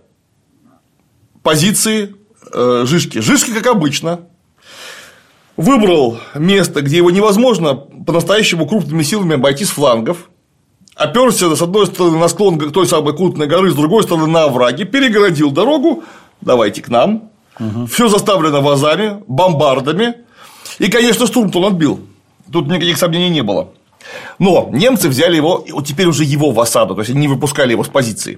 S1: позиции Жишки. Жишки, как обычно, выбрал место, где его невозможно по-настоящему крупными силами обойти с флангов, оперся с одной стороны на склон той самой Кутной горы, с другой стороны на овраги, перегородил дорогу, давайте к нам. Угу. Все заставлено вазами, бомбардами. И, конечно, штурм-то он отбил. Тут никаких сомнений не было. Но немцы взяли его, вот теперь уже его в осаду, то есть они не выпускали его с позиции.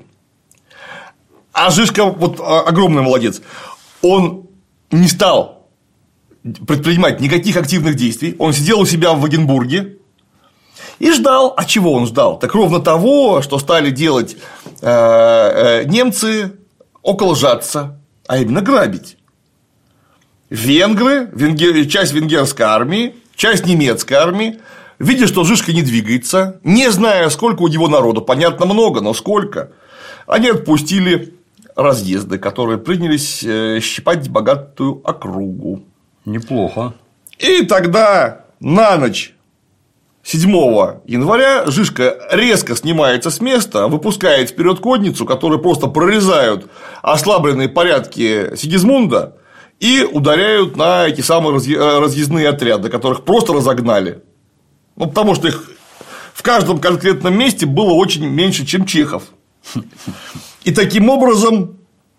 S1: А Жишка, вот огромный молодец, он не стал предпринимать никаких активных действий. Он сидел у себя в Вагенбурге и ждал. А чего он ждал? Так ровно того, что стали делать немцы около Жаца. А именно грабить. Венгры, венгер... часть венгерской армии, часть немецкой армии, видя, что Жишка не двигается, не зная, сколько у него народу, понятно, много, но сколько, они отпустили разъезды, которые принялись щипать богатую округу.
S2: Неплохо.
S1: И тогда на ночь седьмого января Жишка резко снимается с места, выпускает вперед конницу, которые просто прорезают ослабленные порядки Сигизмунда и ударяют на эти самые разъездные отряды, которых просто разогнали. Ну, потому что их в каждом конкретном месте было очень меньше, чем чехов. И таким образом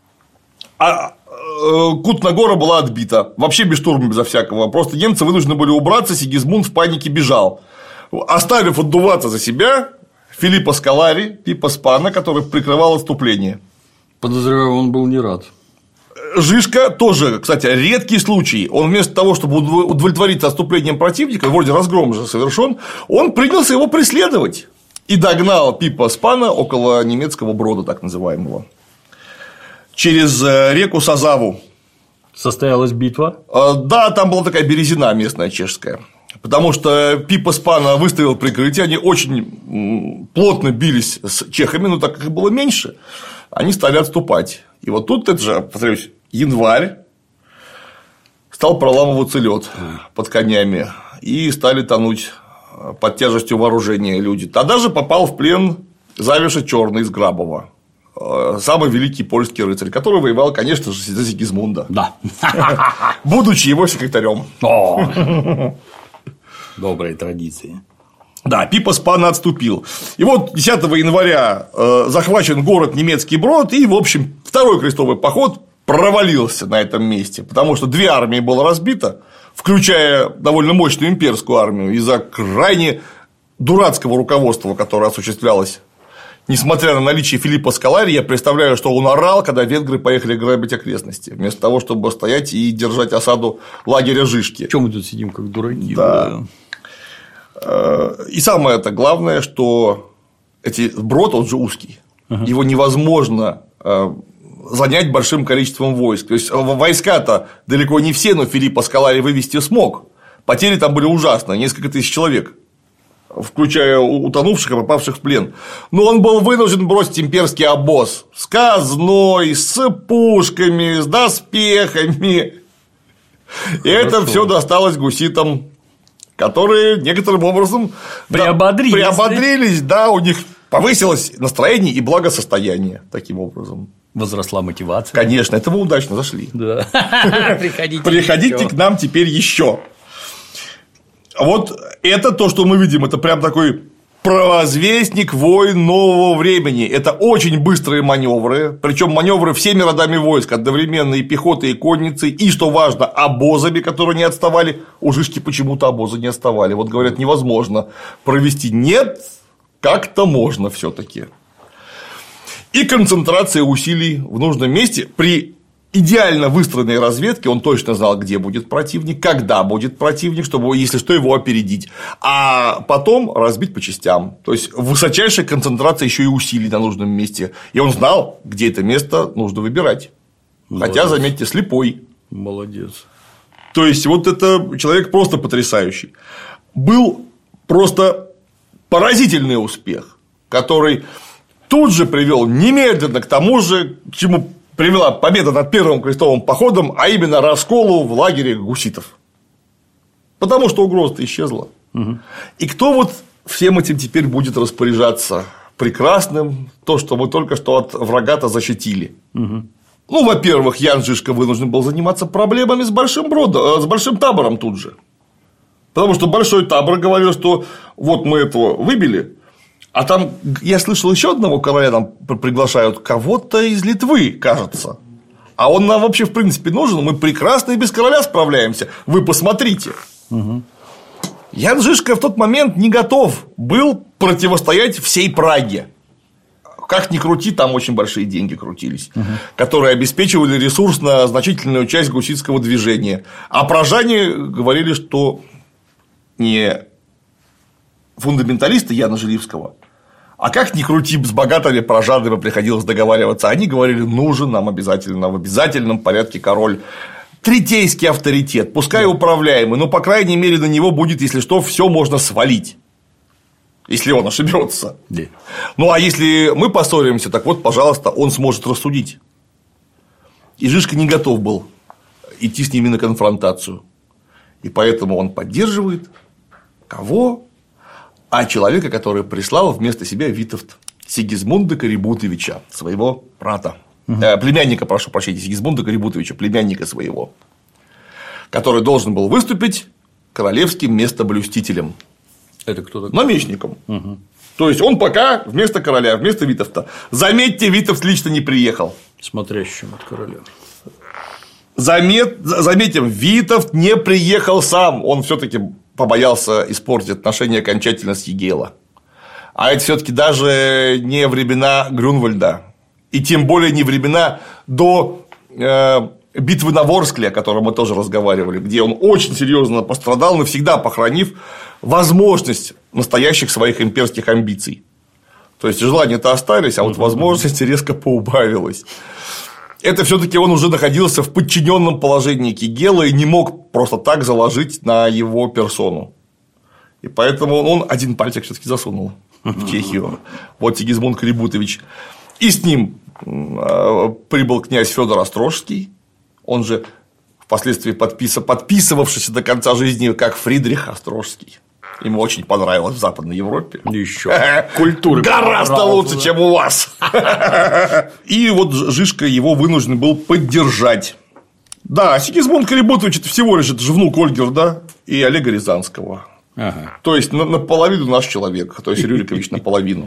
S1: Кутная гора была отбита. Вообще без штурма, безо всякого. Просто немцы вынуждены были убраться, Сигизмунд в панике бежал, оставив отдуваться за себя Филиппо Скалари, Пиппо Спана, который прикрывал отступление.
S2: Подозреваю, он был не рад.
S1: Жишка тоже, кстати, редкий случай. Он вместо того, чтобы удовлетвориться отступлением противника, вроде разгром же совершен, он принялся его преследовать и догнал Пиппо Спана около немецкого брода, так называемого, через реку Сазаву.
S2: Состоялась битва?
S1: Да, там была такая березина местная чешская. Потому что Пиппо Спана выставил прикрытие, они очень плотно бились с чехами, но так как их было меньше, они стали отступать. И вот тут, это же, повторюсь, январь, стал проламываться лед под конями, и стали тонуть под тяжестью вооружения люди. Тогда же попал в плен Завиша Черный из Грабова, самый великий польский рыцарь, который воевал, конечно же, за Сигизмунда.
S2: Да.
S1: Будучи его секретарем.
S2: Добрые традиции.
S1: Да, Пиппо Спана отступил. И вот десятого января э, захвачен город Немецкий Брод, и, в общем, второй крестовый поход провалился на этом месте, потому что две армии было разбито, включая довольно мощную имперскую армию, из-за крайне дурацкого руководства, которое осуществлялось Несмотря на наличие Филиппа Скалари, я представляю, что он орал, когда венгры поехали грабить окрестности, вместо того, чтобы стоять и держать осаду лагеря Жишки.
S2: Чем мы тут сидим, как дураки?
S1: Да. Да. И самое это главное, что эти брод, он же узкий, ага. его невозможно занять большим количеством войск. То есть войска-то далеко не все, но Филиппа Скалари вывести смог. Потери там были ужасные, несколько тысяч человек, включая утонувших и попавших в плен. Но он был вынужден бросить имперский обоз с казной, с пушками, с доспехами. И это все досталось гуситам, которые некоторым образом
S2: приободрились,
S1: да, приободрились, да, у них повысилось настроение и благосостояние таким образом.
S2: Возросла мотивация.
S1: Конечно, это вы удачно зашли.
S2: Да. Приходите,
S1: Приходите к нам теперь еще. Вот это то, что мы видим, это прям такой провозвестник войн нового времени. Это очень быстрые маневры, причем маневры всеми родами войск, одновременно и пехотой, и конницей, и, что важно, обозами, которые не отставали. У Жишки почему-то обозы не отставали. Вот говорят, невозможно провести. Нет, как-то можно все-таки. И концентрация усилий в нужном месте при идеально выстроенной разведке, он точно знал, где будет противник, когда будет противник, чтобы, если что, его опередить, а потом разбить по частям. То есть высочайшая концентрация еще и усилий на нужном месте. И он знал, где это место нужно выбирать. Молодец. Хотя, заметьте, слепой.
S2: Молодец.
S1: То есть, вот это человек просто потрясающий. Был просто поразительный успех, который тут же привел немедленно к тому же, к чему привела победа над первым крестовым походом, а именно расколу в лагере гуситов. Потому что угроза-то исчезла. Угу. И кто вот всем этим теперь будет распоряжаться прекрасным, то, что мы только что от врага-то защитили? Угу. Ну, во-первых, Ян Жишка вынужден был заниматься проблемами с большим бродом, с большим табором тут же. Потому что большой табор говорил, что вот мы этого выбили. А там, я слышал, еще одного короля там приглашают, кого-то из Литвы, кажется. А он нам вообще, в принципе, нужен, мы прекрасно и без короля справляемся. Вы посмотрите. Угу. Ян Жишка в тот момент не готов был противостоять всей Праге. Как ни крути, там очень большие деньги крутились, угу. которые обеспечивали ресурс на значительную часть гуситского движения. А пражане говорили, что не фундаменталисты Яна Жиливского, а как ни крути, с богатыми пражанами приходилось договариваться, они говорили, нужен нам обязательно, в обязательном порядке король. Третейский авторитет, пускай управляемый, но, по крайней мере, на него будет, если что, все можно свалить, если он ошибется. Да. Ну, а если мы поссоримся, так вот, пожалуйста, он сможет рассудить. И Жишка не готов был идти с ними на конфронтацию. И поэтому он поддерживает кого? А человека, который прислал вместо себя Витовт, Сигизмунда Карибутовича, своего брата. Угу. Э, племянника, прошу прощения, Сигизмунда Карибутовича, племянника своего, который должен был выступить королевским местоблюстителем.
S2: Это кто такой?
S1: Наместником.
S2: Угу.
S1: То есть он пока вместо короля, вместо Витовта. Заметьте, Витовт лично не приехал.
S2: Смотрящим от короля.
S1: Замет... Заметим, Витовт не приехал сам. Он все-таки побоялся испортить отношения окончательно с Егела. А это все-таки даже не времена Грюнвальда. И тем более не времена до э, битвы на Ворскле, о которой мы тоже разговаривали, где он очень серьезно пострадал, навсегда похоронив возможность настоящих своих имперских амбиций. То есть желания-то остались, а вот возможности резко поубавилось. Это все-таки он уже находился в подчиненном положении Егела и не мог просто так заложить на его персону. И поэтому он один пальчик все-таки засунул в Чехию. Вот Сигизмунд Карибутович. И с ним прибыл князь Федор Острожский, он же впоследствии подпис... подписывавшийся до конца жизни как Фридрих Острожский. Ему очень понравилось в Западной Европе.
S2: Еще культура
S1: гораздо лучше, чем у вас. И вот Жишка его вынужден был поддержать. Да, Сигизмунд Карибутович это всего лишь это же внук Ольгерда и Олега Рязанского. Ага. То есть наполовину наш человек, то есть Рюрикович наполовину.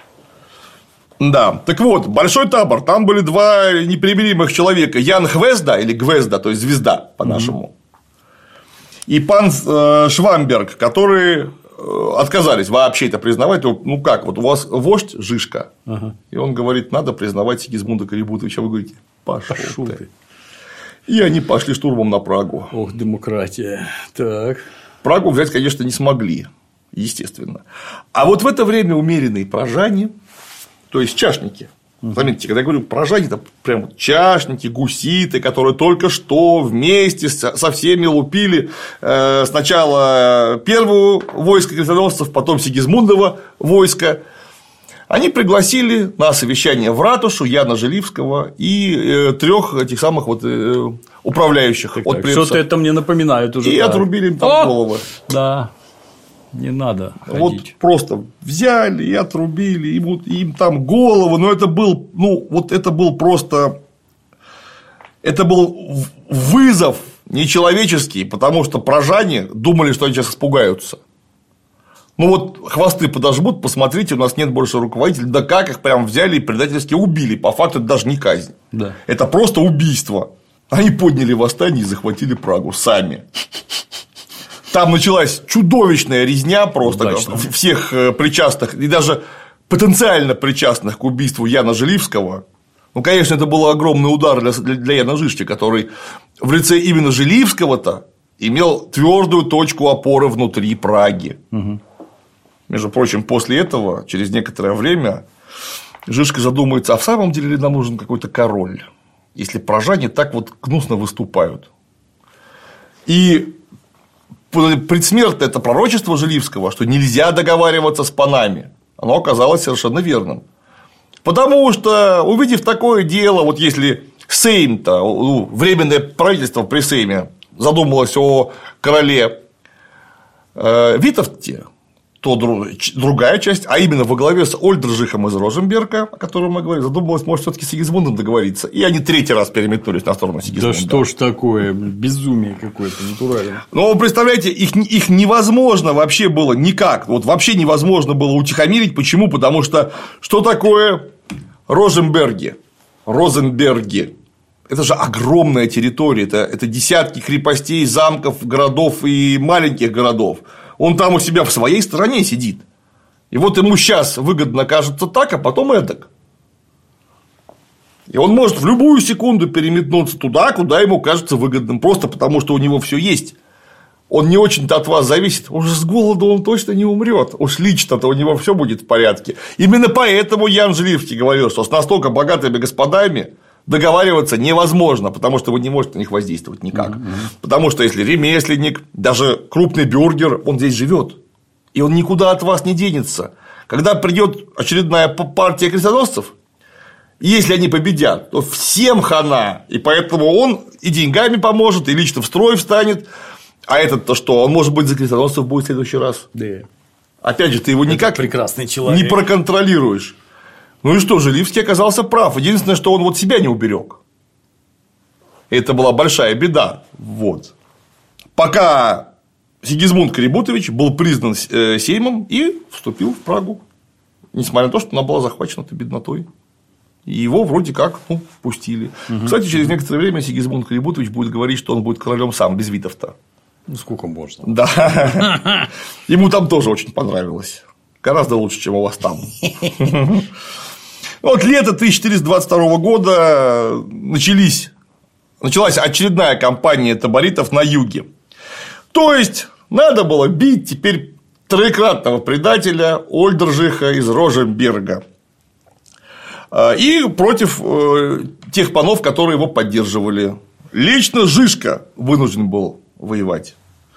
S1: Да, так вот, большой табор, там были два непримиримых человека, Ян Гвезда или Гвезда, то есть звезда по-нашему, mm-hmm. и пан Швамберг, который отказались вообще это признавать. Ну как, вот у вас вождь Жишка, ага. и он говорит, надо признавать Сигизмунда Карибутовича. Вы говорите, пошел, пошел ты. ты. И они пошли штурмом на Прагу.
S2: Ох, демократия. Так.
S1: Прагу взять, конечно, не смогли, естественно. А вот в это время умеренные пражане, то есть чашники. Заметьте, когда я говорю пражане, это прям чашники, гуситы, которые только что вместе со всеми лупили сначала первое войско крестоносцев, потом Сигизмундово войско. Они пригласили на совещание в ратушу Яна Желивского и трех этих самых вот управляющих.
S2: Так, так, что-то это мне напоминает уже.
S1: И так. Отрубили им там О! головы.
S2: Да. Не надо ходить.
S1: Вот просто взяли и отрубили, и вот им там голову, но это был, ну, вот это был просто, это был вызов нечеловеческий, потому что пражане думали, что они сейчас испугаются. Ну вот хвосты подожмут, посмотрите, у нас нет больше руководителей, да как их прям взяли и предательски убили, по факту это даже не казнь,
S2: да.
S1: Это просто убийство. Они подняли восстание и захватили Прагу сами. Там началась чудовищная резня просто Удачно. всех причастных и даже потенциально причастных к убийству Яна Желивского. Ну, конечно, это был огромный удар для, для Яна Жишки, который в лице именно Желивского-то имел твердую точку опоры внутри Праги. Угу. Между прочим, после этого, через некоторое время, Жишка задумается, а в самом деле ли нам нужен какой-то король, если пражане так вот гнусно выступают. И предсмертное это пророчество Желивского, что нельзя договариваться с панами, оно оказалось совершенно верным. Потому что, увидев такое дело, вот если Сейм-то, ну, временное правительство при Сейме задумалось о короле э, Витовте, то другая часть, а именно во главе с Ольдржихом из Роженберга, о котором мы говорили, задумалась, может, все-таки с Сигизмундом договориться. И они третий раз переметнулись на сторону Сигизмунда.
S2: Да что ж такое, безумие какое-то натуральное.
S1: Ну, представляете, их, их невозможно вообще было никак, вот вообще невозможно было утихомирить. Почему? Потому что что такое Роженберги, Розенберги? Это же огромная территория, это, это десятки крепостей, замков, городов и маленьких городов. Он там у себя в своей стране сидит. И вот ему сейчас выгодно кажется так, а потом эдак. И он может в любую секунду переметнуться туда, куда ему кажется выгодным, просто потому что у него все есть. Он не очень-то от вас зависит. Уж с голоду он точно не умрет. Уж лично-то у него все будет в порядке. Именно поэтому Ян Желивский говорил, что с настолько богатыми господами договариваться невозможно, потому что вы не можете на них воздействовать никак. Mm-hmm. Потому что если ремесленник, даже крупный бюргер, он здесь живет, и он никуда от вас не денется. Когда придет очередная партия крестоносцев, если они победят, то всем хана, и поэтому он и деньгами поможет, и лично в строй встанет. А этот-то что? Он, может быть, за крестоносцев будет в следующий раз.
S2: Да.
S1: Опять же, ты его никак
S2: прекрасный человек.
S1: не проконтролируешь. Ну и что, Желивский оказался прав. Единственное, что он вот себя не уберег. Это была большая беда. Вот. Пока Сигизмунд Карибутович был признан Сеймом и вступил в Прагу. Несмотря на то, что она была захвачена беднотой. И его вроде как ну, пустили. Угу. Кстати, через некоторое время Сигизмунд Карибутович будет говорить, что он будет королем сам, без Витовта.
S2: Ну, сколько можно.
S1: Да. Ему там тоже очень понравилось. Гораздо лучше, чем у вас там. Вот лето тысяча четыреста двадцать второго года начались, началась очередная кампания таборитов на юге. То есть, надо было бить теперь троекратного предателя Ольдржиха из Роженберга. И против тех панов, которые его поддерживали. Лично Жишка вынужден был воевать.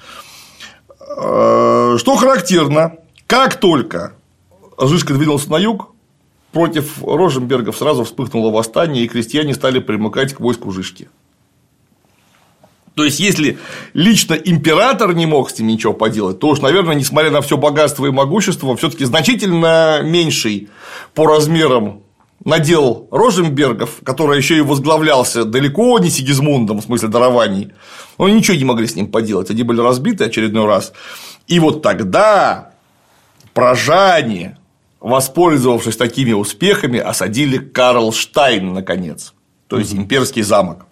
S1: Что характерно, как только Жишка двинулся на юг, против Роженбергов сразу вспыхнуло восстание, и крестьяне стали примыкать к войску Жишки. То есть, если лично император не мог с ним ничего поделать, то уж, наверное, несмотря на все богатство и могущество, все-таки значительно меньший по размерам надел Роженбергов, который еще и возглавлялся далеко не Сигизмундом, в смысле дарований, но ничего не могли с ним поделать, они были разбиты очередной раз. И вот тогда пражане, воспользовавшись такими успехами, осадили Карлштайн, наконец, то есть имперский замок.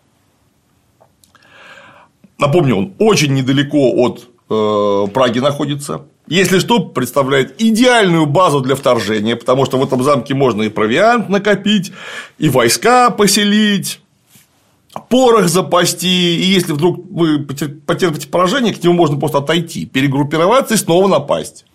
S1: Напомню, он очень недалеко от э, Праги находится, если что, представляет идеальную базу для вторжения, потому что в этом замке можно и провиант накопить, и войска поселить, порох запасти, и если вдруг вы потерпите поражение, к нему можно просто отойти, перегруппироваться и снова напасть.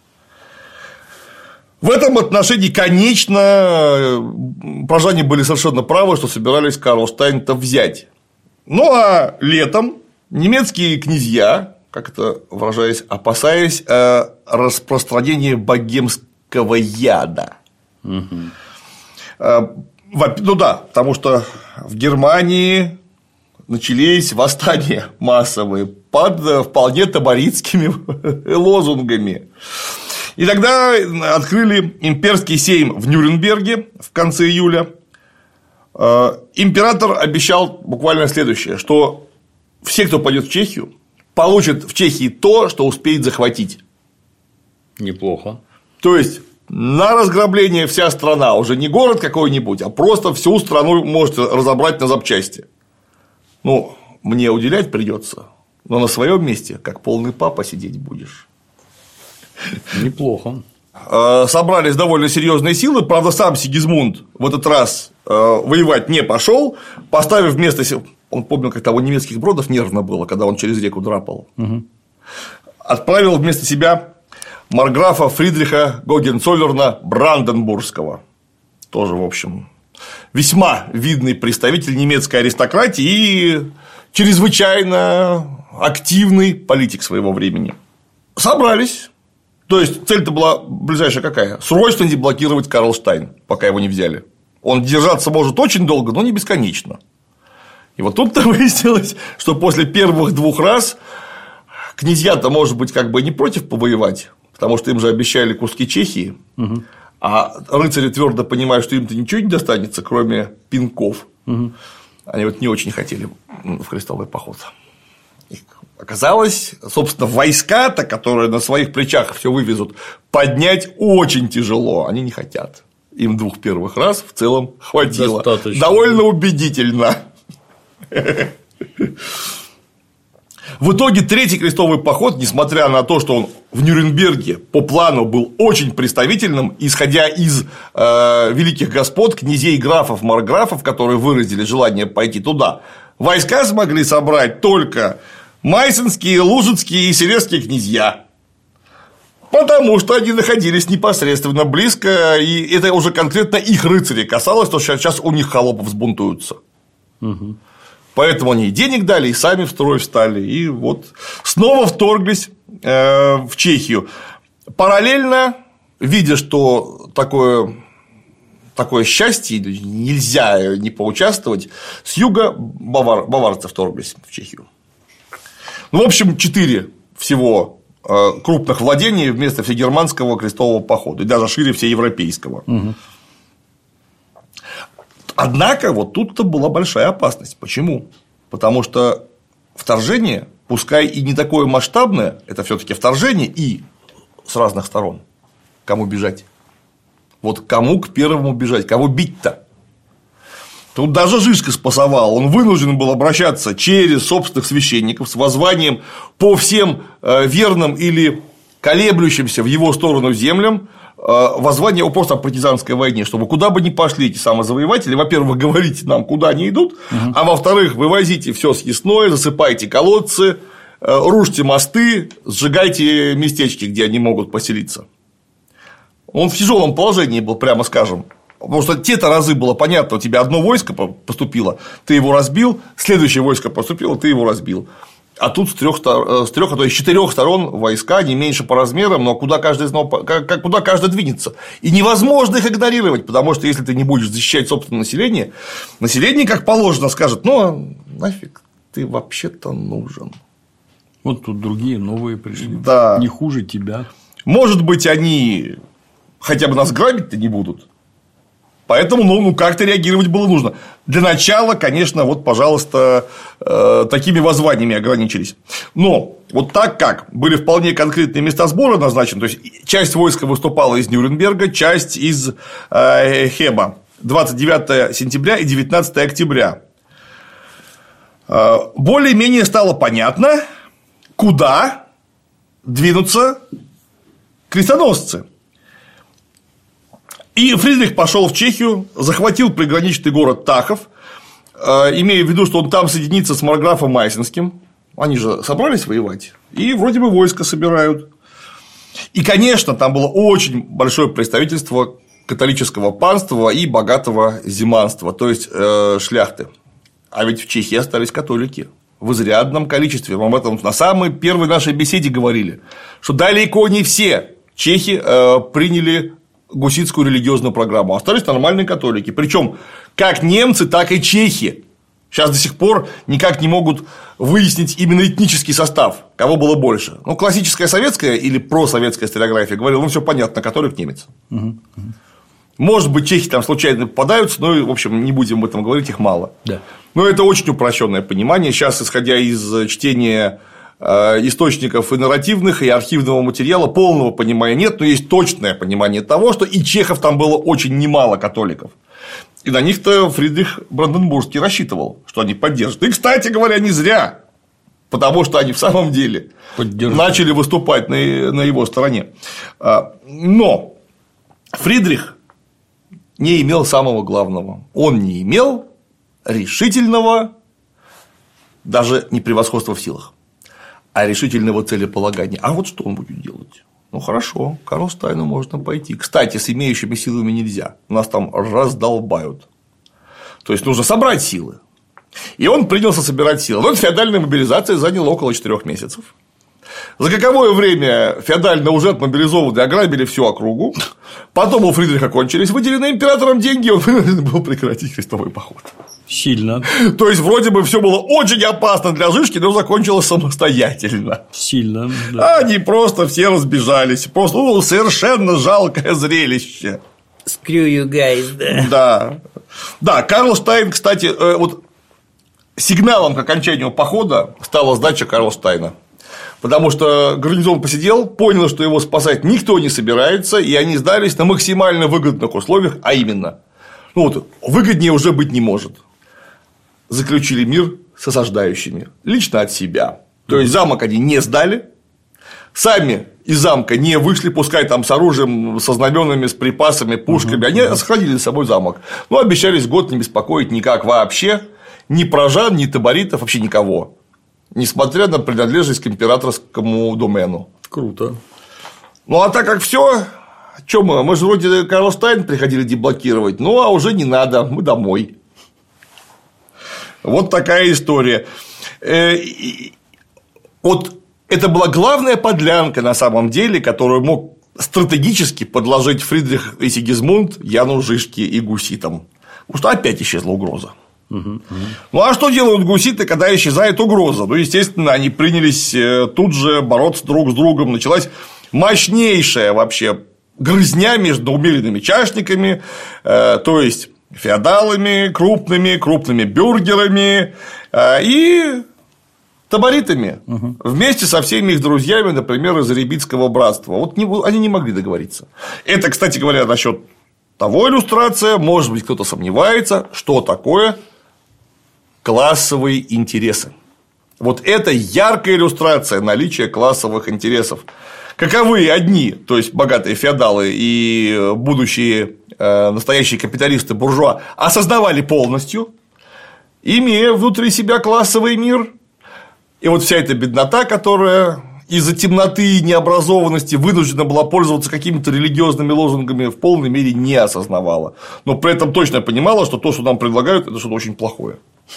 S1: В этом отношении, конечно, прожане были совершенно правы, что собирались Карлштайн-то взять. Ну а летом немецкие князья, как это выражаясь, опасаясь распространения богемского яда. Угу. Ну да, потому что в Германии начались восстания массовые под вполне таборитскими лозунгами. И тогда открыли имперский сейм в Нюрнберге в конце июля. Император обещал буквально следующее, что все, кто пойдет в Чехию, получат в Чехии то, что успеет захватить.
S2: Неплохо.
S1: То есть на разграбление вся страна, уже не город какой-нибудь, а просто всю страну можете разобрать на запчасти. Ну, мне уделять придется, но на своем месте, как полный папа, сидеть будешь.
S2: Неплохо.
S1: Собрались довольно серьезные силы, правда, сам Сигизмунд в этот раз воевать не пошел, поставив вместо себя. Он помнил, как того немецких бродов нервно было, когда он через реку драпал. Угу. Отправил вместо себя марграфа Фридриха Гогенцоллерна Бранденбургского. Тоже, в общем, весьма видный представитель немецкой аристократии и чрезвычайно активный политик своего времени. Собрались. То есть цель-то была ближайшая какая? Срочно деблокировать Карлштайн, пока его не взяли. Он держаться может очень долго, но не бесконечно. И вот тут-то выяснилось, что после первых двух раз князья-то, может быть, как бы не против повоевать, потому что им же обещали куски Чехии, угу. А рыцари твердо понимают, что им-то ничего не достанется, кроме пинков. Угу. Они вот не очень хотели в крестовый поход. Оказалось, собственно, войска-то, которые на своих плечах все вывезут, поднять очень тяжело. Они не хотят. Им двух первых раз в целом хватило. Достаточно. Довольно убедительно. В итоге третий крестовый поход, несмотря на то, что он в Нюрнберге по плану был очень представительным, исходя из э, великих господ, князей, графов, марграфов, которые выразили желание пойти туда, войска смогли собрать только майсенские, лужицкие и силезские князья. Потому что они находились непосредственно близко, и это уже конкретно их рыцарей касалось, что сейчас у них холопы взбунтуются. Угу. Поэтому они и денег дали, и сами в строй встали, и вот снова вторглись в Чехию. Параллельно, видя, что такое, такое счастье, нельзя не поучаствовать, с юга бавар, баварцы вторглись в Чехию. Ну, в общем, четыре всего крупных владений вместо всегерманского крестового похода, и даже шире всеевропейского. Угу. Однако, вот тут-то была большая опасность. Почему? Потому что вторжение, пускай и не такое масштабное, это все-таки вторжение и с разных сторон. Кому бежать? Вот кому к первому бежать? Кого бить-то? Тут даже Жишка спасовал, он вынужден был обращаться через собственных священников с воззванием по всем верным или колеблющимся в его сторону землям, воззвание о просто партизанской войне, чтобы куда бы ни пошли эти самозавоеватели, во-первых, говорите нам, куда они идут, угу. А во-вторых, вывозите все съестное, засыпайте колодцы, рушьте мосты, сжигайте местечки, где они могут поселиться. Он в тяжелом положении был, прямо скажем. Потому что те-то разы было понятно, у тебя одно войско поступило, ты его разбил, следующее войско поступило, ты его разбил. А тут с трех, с трех, а то и с четырех сторон войска, не меньше по размерам, но куда каждый, куда каждый двинется. И невозможно их игнорировать, потому что если ты не будешь защищать собственное население, население, как положено, скажет: ну, нафиг ты вообще-то нужен.
S2: Вот тут другие новые пришли.
S1: Да.
S2: Не хуже тебя. Может
S1: быть, они хотя бы нас грабить-то не будут. Поэтому, ну, ну, как-то реагировать было нужно. Для начала, конечно, вот, пожалуйста, э, такими воззваниями ограничились. Но вот так как были вполне конкретные места сбора назначены, то есть часть войска выступала из Нюрнберга, часть из э, Хема, двадцать девятого сентября и девятнадцатого октября. Э, более-менее стало понятно, куда двинутся крестоносцы. И Фридрих пошел в Чехию, захватил приграничный город Тахов, имея в виду, что он там соединится с марграфом Майсенским. Они же собрались воевать, и вроде бы войско собирают. И, конечно, там было очень большое представительство католического панства и богатого земанства, то есть э, шляхты. А ведь в Чехии остались католики в изрядном количестве. Мы об этом на самой первой нашей беседе говорили, что далеко не все чехи э, приняли гуситскую религиозную программу, остались нормальные католики. Причем как немцы, так и чехи. Сейчас до сих пор никак не могут выяснить именно этнический состав, кого было больше. Ну, классическая советская или просоветская историография говорила, ну, все понятно, католик, немец. Угу. Может быть, чехи там случайно попадаются, но, в общем, не будем об этом говорить, их мало. Да. Но это очень упрощенное понимание. Сейчас, исходя из чтения источников и нарративных, и архивного материала, полного понимания нет, но есть точное понимание того, что и чехов там было очень немало католиков. И на них-то Фридрих Бранденбургский рассчитывал, что они поддержат. И, кстати говоря, не зря, потому что они в самом деле начали выступать на, на его стороне. Но Фридрих не имел самого главного. Он не имел решительного, даже не превосходства в силах, а решительного целеполагания. А вот что он будет делать? Ну, хорошо, к Карлштайну можно пойти. Кстати, с имеющими силами нельзя. Нас там раздолбают. То есть, нужно собрать силы. И он принялся собирать силы. Вот феодальная мобилизация заняла около четырёх месяцев. За каковое время феодально уже отмобилизованные ограбили всю округу. Потом у Фридриха кончились выделенные императором деньги, он вынужден был прекратить крестовый поход.
S2: Сильно.
S1: То есть, вроде бы все было очень опасно для Жишки, но закончилось самостоятельно.
S2: Сильно. Да.
S1: Они просто все разбежались. Просто ну, совершенно жалкое зрелище.
S6: Screw you guys, да.
S1: Да. Да, Карлштайн, кстати, вот сигналом к окончанию похода стала сдача Карлштайна. Потому что гарнизон посидел, понял, что его спасать никто не собирается, и они сдались на максимально выгодных условиях, а именно, ну вот, выгоднее уже быть не может. Заключили мир с осаждающими, лично от себя. То есть, замок они не сдали, сами из замка не вышли, пускай там с оружием, со знаменами, с припасами, пушками, они сохранили с собой замок. Но обещались год не беспокоить никак вообще, ни прожан, ни таборитов, вообще никого. Несмотря на принадлежность к императорскому домену.
S2: Круто.
S1: Ну, а так как все, что мы? Мы же вроде Карлштайн приходили деблокировать, ну, а уже не надо, мы домой. Вот такая история. Вот это была главная подлянка на самом деле, которую мог стратегически подложить Фридрих и Сигизмунд Яну Жишке и гуситам. Потому что опять исчезла угроза. Угу, угу. Ну, а что делают гуситы, когда исчезает угроза? Ну, естественно, они принялись тут же бороться друг с другом. Началась мощнейшая вообще грызня между умеренными чашниками, э, то есть феодалами крупными, крупными бюргерами э, и таборитами, угу. Вместе со всеми их друзьями, например, из Рябицкого братства. Вот не, они не могли договориться. Это, кстати говоря, насчет того иллюстрация, может быть, кто-то сомневается, что такое классовые интересы. Вот это яркая иллюстрация наличия классовых интересов. Каковы одни, то есть богатые феодалы и будущие э, настоящие капиталисты-буржуа, осознавали полностью, имея внутри себя классовый мир, и вот вся эта беднота, которая из-за темноты и необразованности вынуждена была пользоваться какими-то религиозными лозунгами, в полной мере не осознавала, но при этом точно понимала, что то, что нам предлагают, это что-то очень плохое.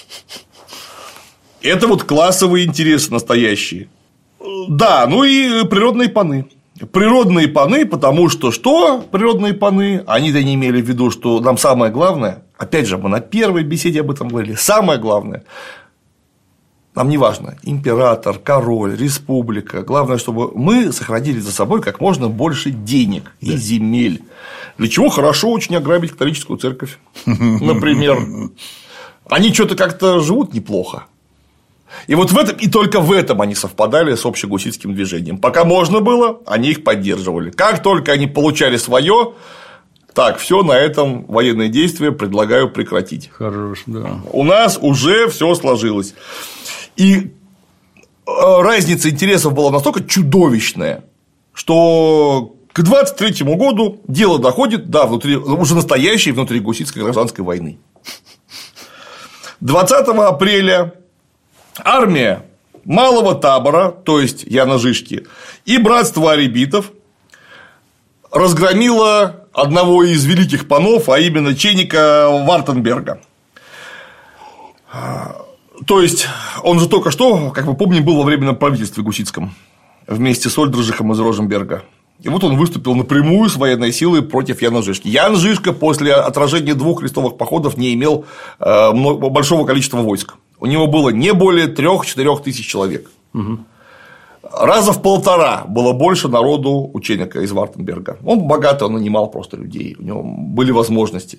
S1: Это вот классовые интересы настоящие. Да, ну и природные паны. Природные паны, потому что что природные паны? Они-то не имели в виду, что нам самое главное, опять же, мы на первой беседе об этом говорили, самое главное, нам не важно, император, король, республика, главное, чтобы мы сохранили за собой как можно больше денег и земель. Для чего хорошо очень ограбить католическую церковь, например. Они что-то как-то живут неплохо. И вот в этом, и только в этом они совпадали с общегуситским движением. Пока можно было, они их поддерживали. Как только они получали свое, так, все, на этом военные действия предлагаю прекратить.
S2: Хорош, да. У
S1: нас уже все сложилось. И разница интересов была настолько чудовищная, что К двадцать третьему году дело доходит до внутри, уже настоящей внутригуситской гражданской войны. двадцатого апреля армия Малого Табора, то есть Яна Жишки, и братство арибитов разгромила одного из великих панов, а именно Ченика Вартенберга. То есть, он же только что, как мы помним, был во временном правительстве гуситском вместе с Ольдрижихом из Роженберга. И вот он выступил напрямую с военной силой против Яна Жишки. Ян Жишка после отражения двух крестовых походов не имел большого количества войск. У него было не более трёх-четырёх тысяч человек. Угу. Раза в полтора было больше народу у Ченика из Вартенберга. Он богатый, он нанимал просто людей, у него были возможности.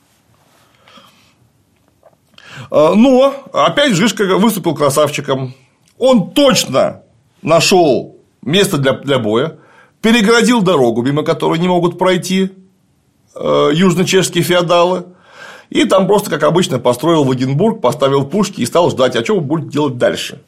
S1: Но опять Жишка выступил красавчиком. Он точно нашел место для, для боя, перегородил дорогу, мимо которой не могут пройти э, южно-чешские феодалы, и там просто, как обычно, построил Вагенбург, поставил пушки и стал ждать, а что он будет делать дальше.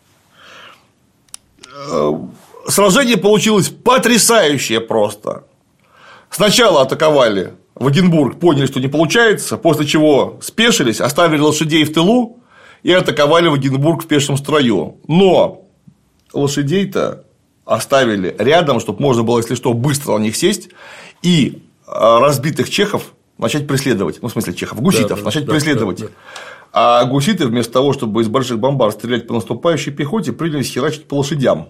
S1: Э, сражение получилось потрясающее просто. Сначала атаковали Вагенбург, поняли, что не получается, после чего спешились, оставили лошадей в тылу и атаковали Вагенбург в пешем строю. Но лошадей-то оставили рядом, чтобы можно было, если что, быстро на них сесть и разбитых чехов начать преследовать. Ну, в смысле, чехов, гуситов, да, начать да, преследовать. Да, да. А гуситы, вместо того, чтобы из больших бомбар стрелять по наступающей пехоте, принялись херачить по лошадям.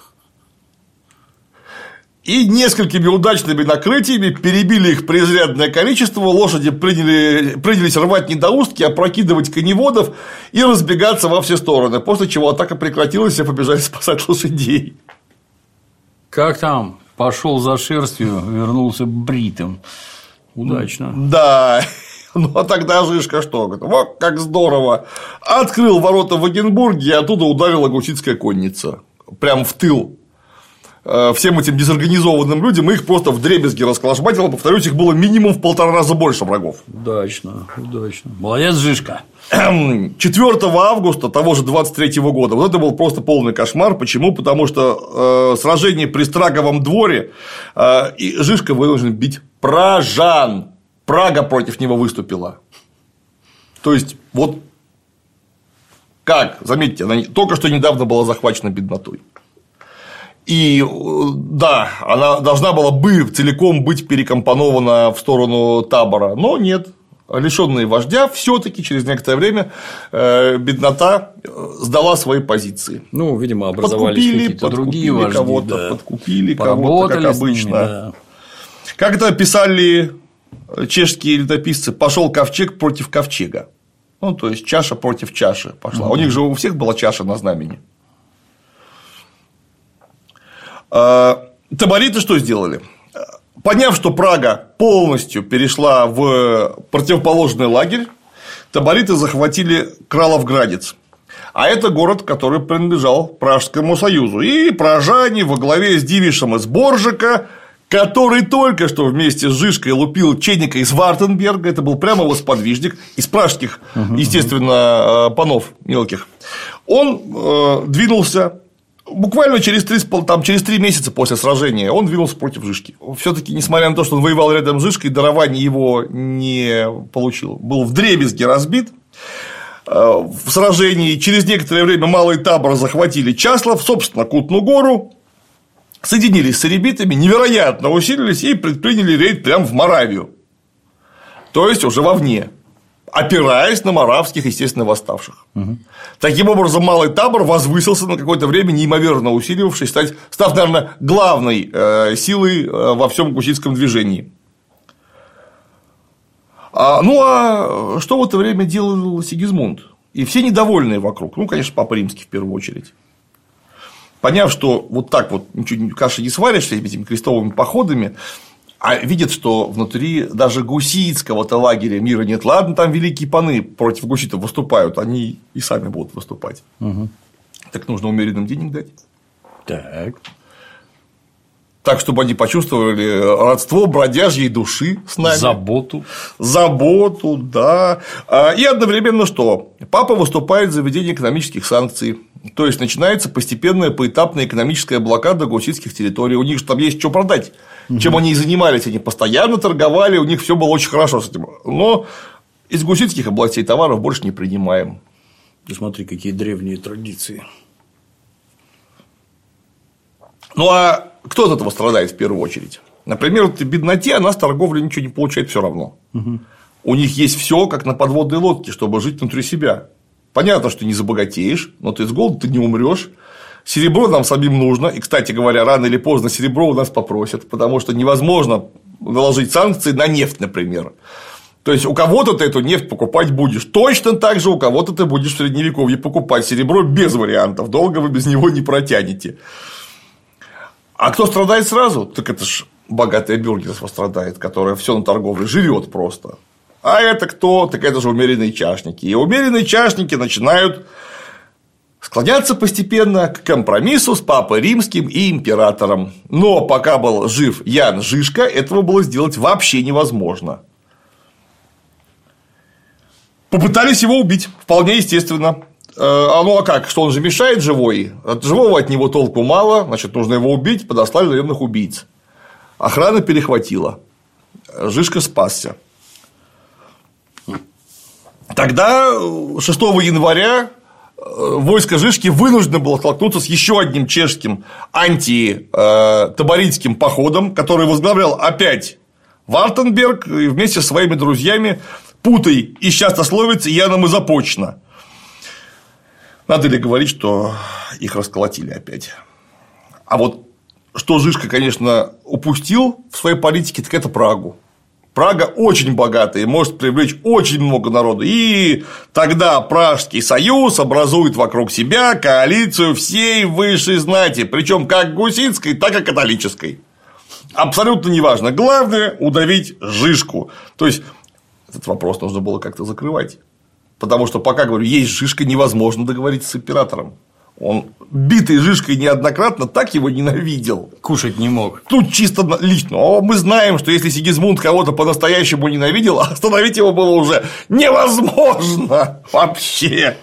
S1: И несколькими удачными накрытиями перебили их преизрядное количество, лошади приняли, принялись рвать недоустки, опрокидывать коневодов и разбегаться во все стороны, после чего атака прекратилась, и побежали спасать лошадей.
S2: Как там? Пошел за шерстью, вернулся бритым. Удачно.
S1: Да. Ну, а тогда Жишка что? Вот как здорово. Открыл ворота в Вагенбурге, и оттуда ударила гуситская конница. Прямо в тыл. Всем этим дезорганизованным людям их просто вдребезги расколошматило. Повторюсь, их было минимум в полтора раза больше врагов.
S2: Удачно, удачно. Молодец, Жишка.
S1: четвёртого августа того же двадцать третьего года. Вот это был просто полный кошмар. Почему? Потому что э, сражение при Страговом дворе, э, и Жишка вынужден бить пражан. Прага против него выступила. То есть, вот как, заметьте, она только что недавно была захвачена беднотой. И да, она должна была бы целиком быть перекомпонована в сторону Табора, но нет. Лишенные вождя, все-таки через некоторое время беднота сдала свои позиции.
S2: Ну, видимо, образовались подкупили, какие-то подкупили другие вожди,
S1: кого-то,
S2: да.
S1: подкупили кого-то, как обычно. Ними, да. Как это писали чешские летописцы, пошел ковчег против ковчега. Ну, то есть чаша против чаши пошла. Mm-hmm. У них же у всех была чаша на знамени. Табориты что сделали? Поняв, что Прага полностью перешла в противоположный лагерь, табориты захватили Краловградец. А это город, который принадлежал Пражскому союзу. И пражане во главе с Дивишем из Боржика, который только что вместе с Жишкой лупил Ченика из Вартенберга, это был прямо его сподвижник, из пражских, естественно, панов мелких, он двинулся. Буквально через три, там, через три месяца после сражения он двинулся против Жишки. Все-таки, несмотря на то, что он воевал рядом с Жишкой, дарование его не получил. Был вдребезги разбит в сражении. Через некоторое время Малый Табор захватили Часлов, собственно, Кутну гору, соединились с арибитами, невероятно усилились и предприняли рейд прямо в Моравию. То есть уже вовне. Опираясь на моравских, естественно, восставших. Угу. Таким образом, Малый Табор возвысился на какое-то время, неимоверно усиливавшись, стать, став, наверное, главной э, силой э, во всем гуситском движении. А, ну, а что в это время делал Сигизмунд? И все недовольные вокруг. Ну, конечно, Папа Римский в первую очередь. Поняв, что вот так вот ничего каши не сваришь с этими крестовыми походами, а видят, что внутри даже гуситского-то лагеря мира нет. Ладно, там великие паны против гуситов выступают, они и сами будут выступать. Угу. Так нужно умеренным денег дать.
S2: Так.
S1: Так, чтобы они почувствовали родство бродяжьей души с нами.
S2: Заботу.
S1: Заботу, да. И одновременно что? Папа выступает за введение экономических санкций. То есть начинается постепенная поэтапная экономическая блокада гуситских территорий. У них же там есть что продать. Угу. Чем они и занимались. Они постоянно торговали, у них все было очень хорошо с этим. Но из гуситских областей товаров больше не принимаем.
S2: Ты смотри, какие древние традиции.
S1: Ну а кто от этого страдает в первую очередь? Например, вот в бедноте она с торговли ничего не получает все равно. Угу. У них есть все, как на подводной лодке, чтобы жить внутри себя. Понятно, что не забогатеешь, но ты с голоду ты не умрешь. Серебро нам самим нужно. И, кстати говоря, рано или поздно серебро у нас попросят, потому что невозможно наложить санкции на нефть, например. То есть у кого-то ты эту нефть покупать будешь. Точно так же у кого-то ты будешь в средневековье покупать серебро без вариантов. Долго вы без него не протянете. А кто страдает сразу? Так это ж богатое бюргерство страдает, которое все на торговле живет просто. А это кто? Так это же умеренные чашники. И умеренные чашники начинают склоняться постепенно к компромиссу с папой римским и императором. Но пока был жив Ян Жишка, этого было сделать вообще невозможно. Попытались его убить, вполне естественно. А ну а как? Что он же мешает живой? От живого от него толку мало, значит, нужно его убить, подослали наемных убийц. Охрана перехватила. Жишка спасся. Тогда, шестого января, войско Жишки вынуждено было столкнуться с еще одним чешским антитаборитским походом, который возглавлял опять Вартенберг и вместе со своими друзьями Путой и частословец Яном из Опочна. Надо ли говорить, что их расколотили опять? А вот что Жишка, конечно, упустил в своей политике, так это Прагу. Прага очень богатая и может привлечь очень много народу. И тогда Пражский союз образует вокруг себя коалицию всей высшей знати, причем как гуситской, так и католической. Абсолютно неважно. Главное – удавить Жишку. То есть этот вопрос нужно было как-то закрывать. Потому что пока, говорю, есть Жишка, невозможно договориться с императором. Он, битый Жишкой неоднократно, так его ненавидел.
S2: Кушать не мог.
S1: Тут чисто лично. А мы знаем, что если Сигизмунд кого-то по-настоящему ненавидел, остановить его было уже невозможно вообще.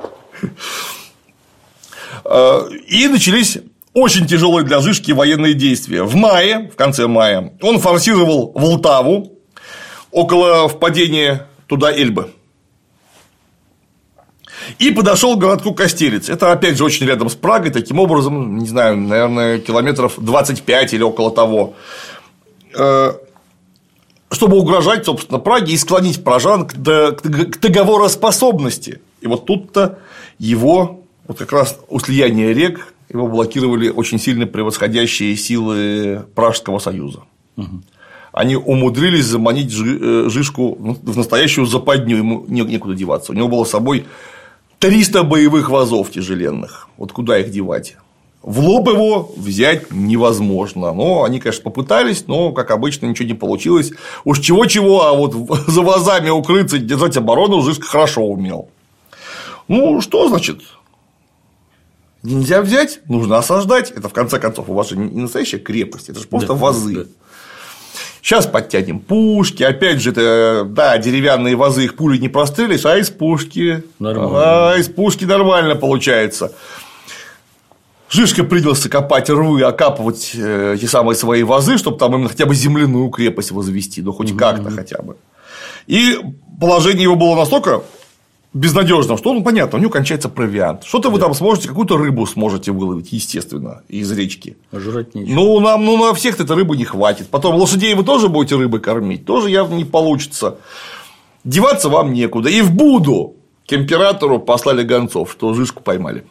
S1: И начались очень тяжелые для Жишки военные действия. В мае, в конце мая, он форсировал Волтаву около впадения туда Эльбы. И подошел к городку Костерец. Это, опять же, очень рядом с Прагой. Таким образом, не знаю, наверное, километров двадцать пять или около того. Чтобы угрожать, собственно, Праге и склонить пражан к договороспособности. И вот тут-то его, вот как раз у слияния рек, его блокировали очень сильно превосходящие силы Пражского союза. Угу. Они умудрились заманить Жишку в настоящую западню, ему некуда деваться. У него было с собой триста боевых вазов тяжеленных. Вот куда их девать? В лоб его взять невозможно. Но они, конечно, попытались, но, как обычно, ничего не получилось. Уж чего-чего, а вот за вазами укрыться, держать оборону Жишка хорошо умел. Ну, что значит? Нельзя взять, нужно осаждать. Это, в конце концов, у вас же не настоящая крепость, это же просто да, вазы. Да. Сейчас подтянем пушки, опять же, это, да, деревянные вазы, их пули не прострелишь, а из пушки, нормально. А из пушки нормально получается. Жишка принялся копать рвы, окапывать эти самые свои вазы, чтобы там именно хотя бы земляную крепость возвести, ну хоть угу. как-то хотя бы. И положение его было настолько безнадежным, что, ну, понятно, у него кончается провиант. Что-то вы там сможете, какую-то рыбу сможете выловить, естественно, из речки.
S2: А жрать нечего.
S1: Ну, нам ну, на всех этой рыбы не хватит. Потом лошадей вы тоже будете рыбой кормить, тоже явно не получится. Деваться вам некуда. И в Буду к императору послали гонцов, что Жишку поймали.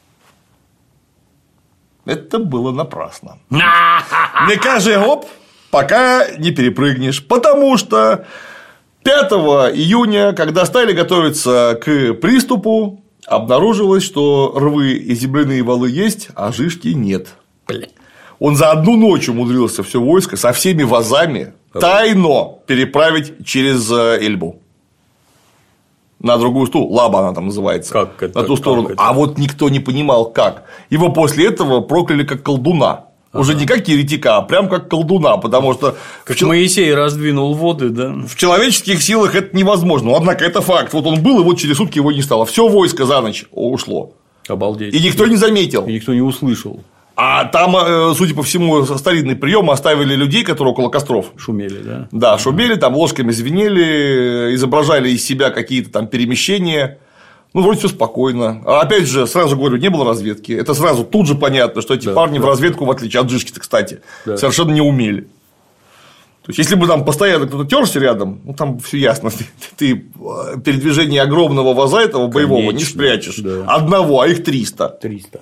S1: Это было напрасно. Не кажи оп, пока не перепрыгнешь. Потому что пятого июня, когда стали готовиться к приступу, обнаружилось, что рвы и земляные валы есть, а Жишки нет. Бля. Он за одну ночь умудрился все войско со всеми вазами тайно переправить через Эльбу. На другую сторону, Лаба она там называется.
S2: Как это?
S1: На ту сторону.
S2: Это?
S1: А вот никто не понимал, как. Его после этого прокляли как колдуна. Уже не как еретика, а прям как колдуна, потому что…
S2: Как чел... Моисей раздвинул воды, да?
S1: В человеческих силах это невозможно. Однако это факт. Вот он был, и вот через сутки его не стало. Все войско за ночь ушло.
S2: Обалдеть.
S1: И никто не заметил.
S2: И никто не услышал.
S1: А там, судя по всему, старинный прием оставили людей, которые около костров.
S2: Шумели, да?
S1: Да, шумели, там ложками звенели, изображали из себя какие-то там перемещения. Ну, вроде все спокойно. А опять же, сразу говорю, не было разведки. Это сразу тут же понятно, что эти да, парни да. в разведку, в отличие от Жишки-то, кстати, да. совершенно не умели. То есть, если бы там постоянно кто-то терся рядом, ну там все ясно. Ты, ты передвижение огромного ваза этого боевого Конечно, не спрячешь. Да. Одного, а их триста.
S2: триста.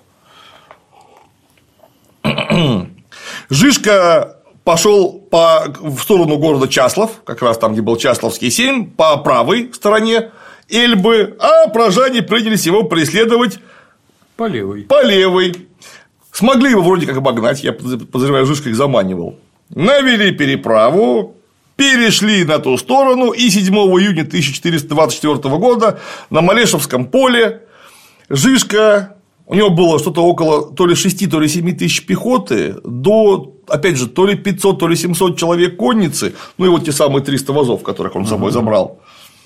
S1: Жишка пошел по, в сторону города Часлов, как раз там, где был Часловский сейм, по правой стороне Эльбы, а прожане принялись его преследовать
S2: по левой.
S1: По левой. Смогли его вроде как обогнать, я подозреваю, Жишка их заманивал. Навели переправу, перешли на ту сторону, и седьмого июня тысяча четыреста двадцать четвёртого года на Малешевском поле Жишка, у него было что-то около то ли шести, то ли семи тысяч пехоты, до, опять же, то ли пятьсот, то ли семьсот человек конницы, ну и вот те самые триста вазов, которых он с собой забрал.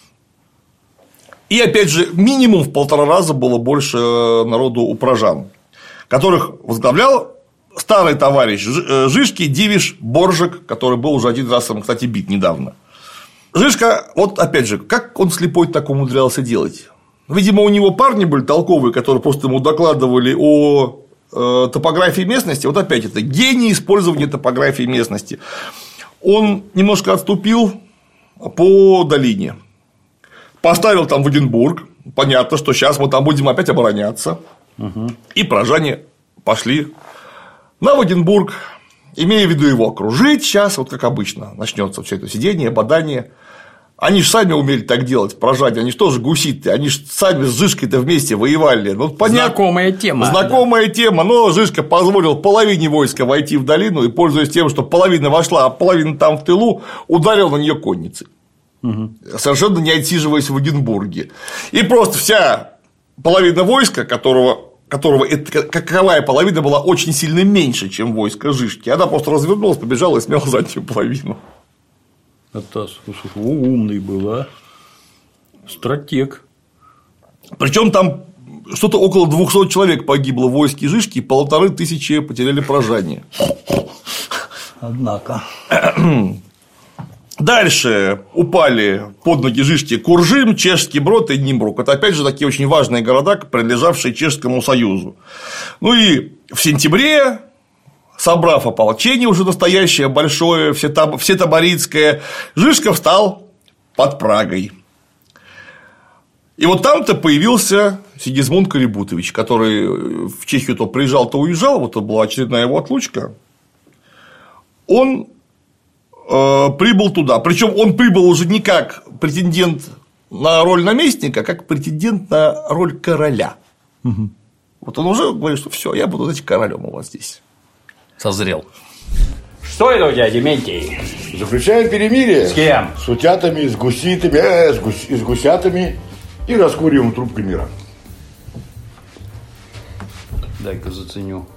S1: И, опять же, минимум в полтора раза было больше народу у прожан, которых возглавлял старый товарищ Жишки Дивиш Боржик, который был уже один раз, кстати, бит недавно. Жишка, вот опять же, как он слепой так умудрялся делать? Видимо, у него парни были толковые, которые просто ему докладывали о э, топографии местности. Вот опять это гений использования топографии местности. Он немножко отступил по долине. Поставил там Ваденбург, понятно, что сейчас мы там будем опять обороняться, угу. И прожане пошли на Ваденбург, имея в виду его окружить сейчас, вот как обычно, начнется все это сидение, бодание. Они же сами умели так делать, прожане, они же тоже гуситы, они же сами с Жишкой-то вместе воевали. Ну, понятно,
S2: знакомая тема.
S1: Знакомая да. тема, но Жишка позволил половине войска войти в долину и, пользуясь тем, что половина вошла, а половина там в тылу, ударил на нее конницей. Угу. Совершенно не отсиживаясь в Ваденбурге. И просто вся половина войска, которого, которого это, каковая половина была очень сильно меньше, чем войско Жишки, она просто развернулась, побежала и смела заднюю половину.
S2: Это умный был, а? Стратег.
S1: Причем там что-то около двухсот человек погибло в войске Жишки, и полторы тысячи потеряли прожане.
S2: Однако.
S1: Дальше упали под ноги Жишки Куржим, Чешский Брод и Нимбрук. Это, опять же, такие очень важные города, принадлежавшие Чешскому Союзу. Ну и в сентябре, собрав ополчение уже настоящее, большое, всетаборицкое, Жишка встал под Прагой. И вот там-то появился Сигизмунд Карибутович, который в Чехию то приезжал, то уезжал, вот это была очередная его отлучка. Он прибыл туда. Причем он прибыл уже не как претендент на роль наместника, а как претендент на роль короля. Угу. Вот он уже говорит, что все, я буду, знаете, королем у вас здесь.
S6: Созрел.
S2: Что это у тебя, Дементий?
S3: Заключаем перемирие.
S2: С кем?
S3: С утятами, с гуситами, э, с, гусь, с гусятами и раскуриваем трубкой мира.
S2: Дай-ка заценю.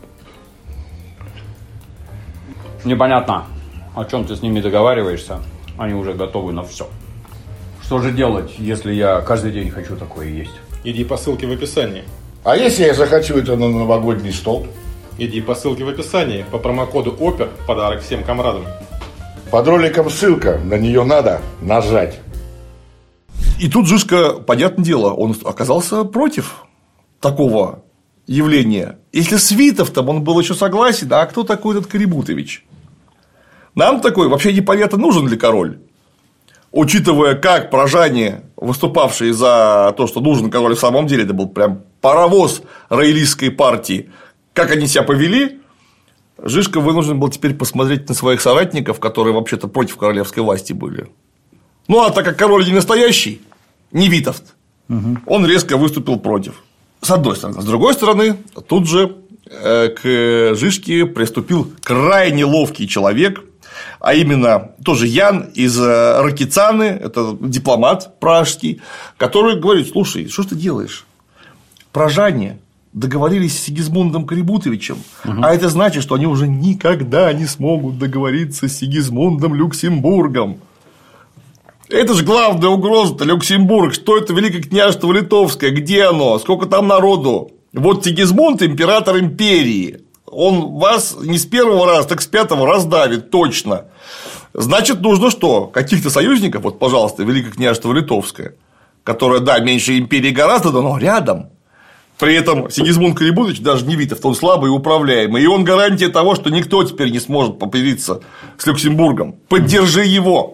S2: Непонятно. О чем ты с ними договариваешься, они уже готовы на все. Что же делать, если я каждый день хочу такое есть?
S5: Иди по ссылке в описании.
S3: А если я захочу это на новогодний стол?
S5: Иди по ссылке в описании. По промокоду ОПЕР подарок всем комрадам.
S3: Под роликом ссылка, на нее надо нажать.
S1: И тут Жишка, понятное дело, он оказался против такого явления. Если с Витовтом он был еще согласен, а кто такой этот Карибутович? Нам такой вообще непонятно, нужен ли король, учитывая, как прожане, выступавшие за то, что нужен король, в самом деле это был прям паровоз роялистской партии, как они себя повели, Жишка вынужден был теперь посмотреть на своих соратников, которые вообще-то против королевской власти были. Ну, а так как король не настоящий, не Витовт, угу. он резко выступил против. С одной стороны. С другой стороны, тут же к Жишке приступил крайне ловкий человек, а именно тоже Ян из Ракицаны, это дипломат пражский, который говорит: слушай, что ж ты делаешь? Прожане договорились с Сигизмундом Карибутовичем, угу. а это значит, что они уже никогда не смогут договориться с Сигизмундом Люксембургом. Это же главная угроза-то, Люксембург. Что это Великое княжество Литовское? Где оно? Сколько там народу? Вот Сигизмунд – император империи. Он вас не с первого раза, так с пятого раздавит точно. Значит, нужно что? Каких-то союзников, вот, пожалуйста, Великое княжество Литовское, которое, да, меньше империи гораздо, но рядом. При этом Сигизмунд Карибутович даже не Витовт, он слабый и управляемый. И он гарантия того, что никто теперь не сможет попериться с Люксембургом. Поддержи его.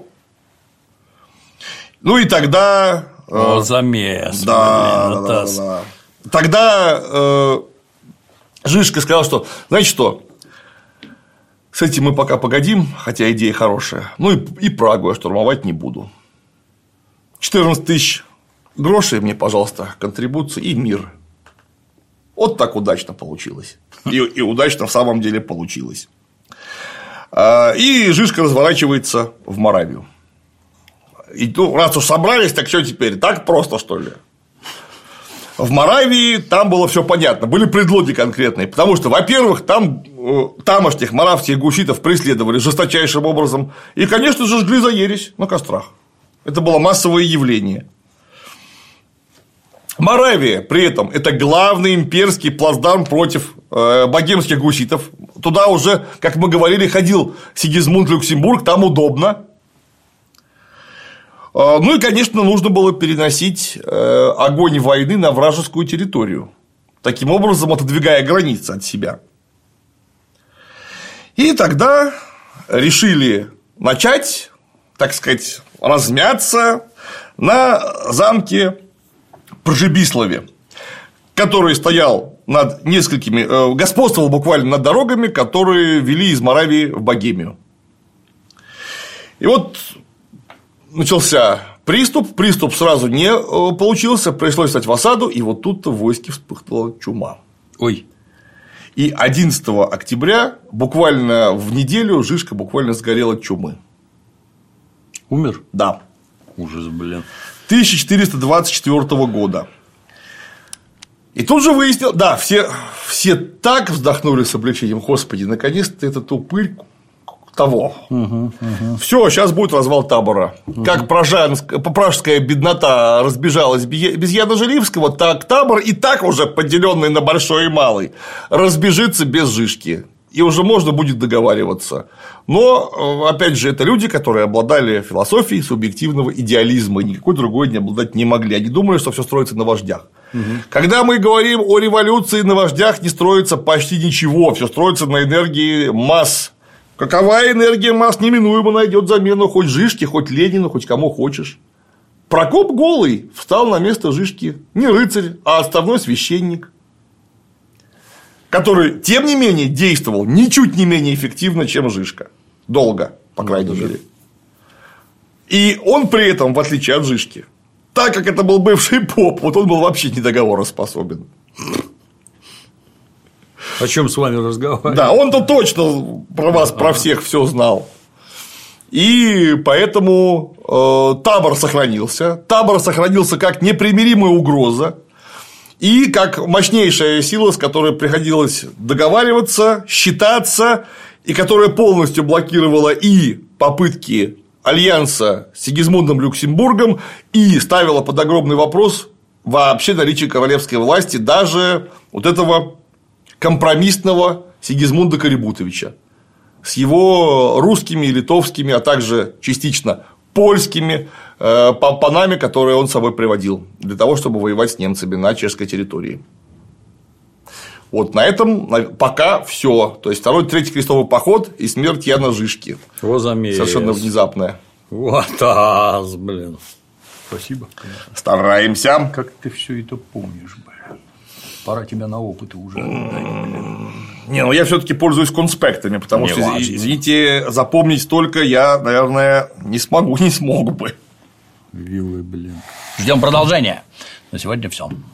S1: Ну и тогда.
S2: О, замес.
S1: Да,
S2: блин,
S1: да, да, да. Тогда э, Жишка сказал, что, знаете что, с этим мы пока погодим, хотя идея хорошая. Ну и, и Прагу я штурмовать не буду. четырнадцать тысяч грошей мне, пожалуйста, контрибуции и мир. Вот так удачно получилось. И, и удачно в самом деле получилось. И Жишка разворачивается в Моравию. И ну, раз уж собрались, так что теперь? Так просто, что ли? В Моравии там было все понятно, были предлоги конкретные, потому что, во-первых, там э, тамошних моравских гуситов преследовали жесточайшим образом и, конечно же, жгли за ересь на кострах. Это было массовое явление. Моравия при этом это главный имперский плацдарм против э, богемских гуситов. Туда уже, как мы говорили, ходил Сигизмунд Люксембург, там удобно. Ну и, конечно, нужно было переносить огонь войны на вражескую территорию, таким образом отодвигая границы от себя. И тогда решили начать, так сказать, размяться на замке Пржебиславе, который стоял над несколькими, господствовал буквально над дорогами, которые вели из Моравии в Богемию. И вот начался приступ, приступ сразу не получился, пришлось стать в осаду, и вот тут-то в войске вспыхнула чума.
S2: Ой.
S1: И одиннадцатого октября, буквально в неделю, Жишка буквально сгорел от чумы.
S2: Умер?
S1: Да.
S2: Ужас, блин.
S1: тысяча четыреста двадцать четвёртого года. И тут же выяснил, да, все, все так вздохнули с облегчением, господи, наконец-то этот упырь того. Угу, угу. Все, сейчас будет развал табора. Угу. Как пражская беднота разбежалась без Яна Желивского, так табор и так уже поделенный на большой и малый разбежится без Жишки. И уже можно будет договариваться. Но, опять же, это люди, которые обладали философией субъективного идеализма, и никакой другой не обладать не могли. Они думали, что все строится на вождях. Угу. Когда мы говорим о революции, на вождях не строится почти ничего, все строится на энергии масс. Какова энергия масс неминуемо найдет замену хоть Жишке, хоть Ленину, хоть кому хочешь. Прокоп Голый встал на место Жишки не рыцарь, а отставной священник, который, тем не менее, действовал ничуть не менее эффективно, чем Жишка. Долго, по крайней мере. И он при этом, в отличие от Жишки, так как это был бывший поп, вот он был вообще недоговороспособен.
S2: О чем с вами разговаривать?
S1: Да, он-то точно про вас, про всех все знал. И поэтому э, табор сохранился. Табор сохранился как непримиримая угроза. И как мощнейшая сила, с которой приходилось договариваться, считаться, и которая полностью блокировала и попытки альянса с Сигизмундом Люксембургом, и ставила под огромный вопрос вообще наличие королевской власти даже вот этого компромиссного Сигизмунда Карибутовича с его русскими, литовскими, а также частично польскими э, панами, которые он с собой приводил для того, чтобы воевать с немцами на чешской территории. Вот на этом пока все. То есть второй, третий крестовый поход и смерть Яна Жишки. Совершенно внезапная.
S2: Вот ас, блин. Спасибо. Конечно.
S1: Стараемся.
S2: Как ты все это помнишь, блин? Пора тебя на опыты уже отдать, блин.
S1: Не, ну я все-таки пользуюсь конспектами, потому не что, важно. Извините, запомнить столько я, наверное, не смогу, не смог бы.
S2: Вилы, блин. Ждем продолжения. На сегодня все.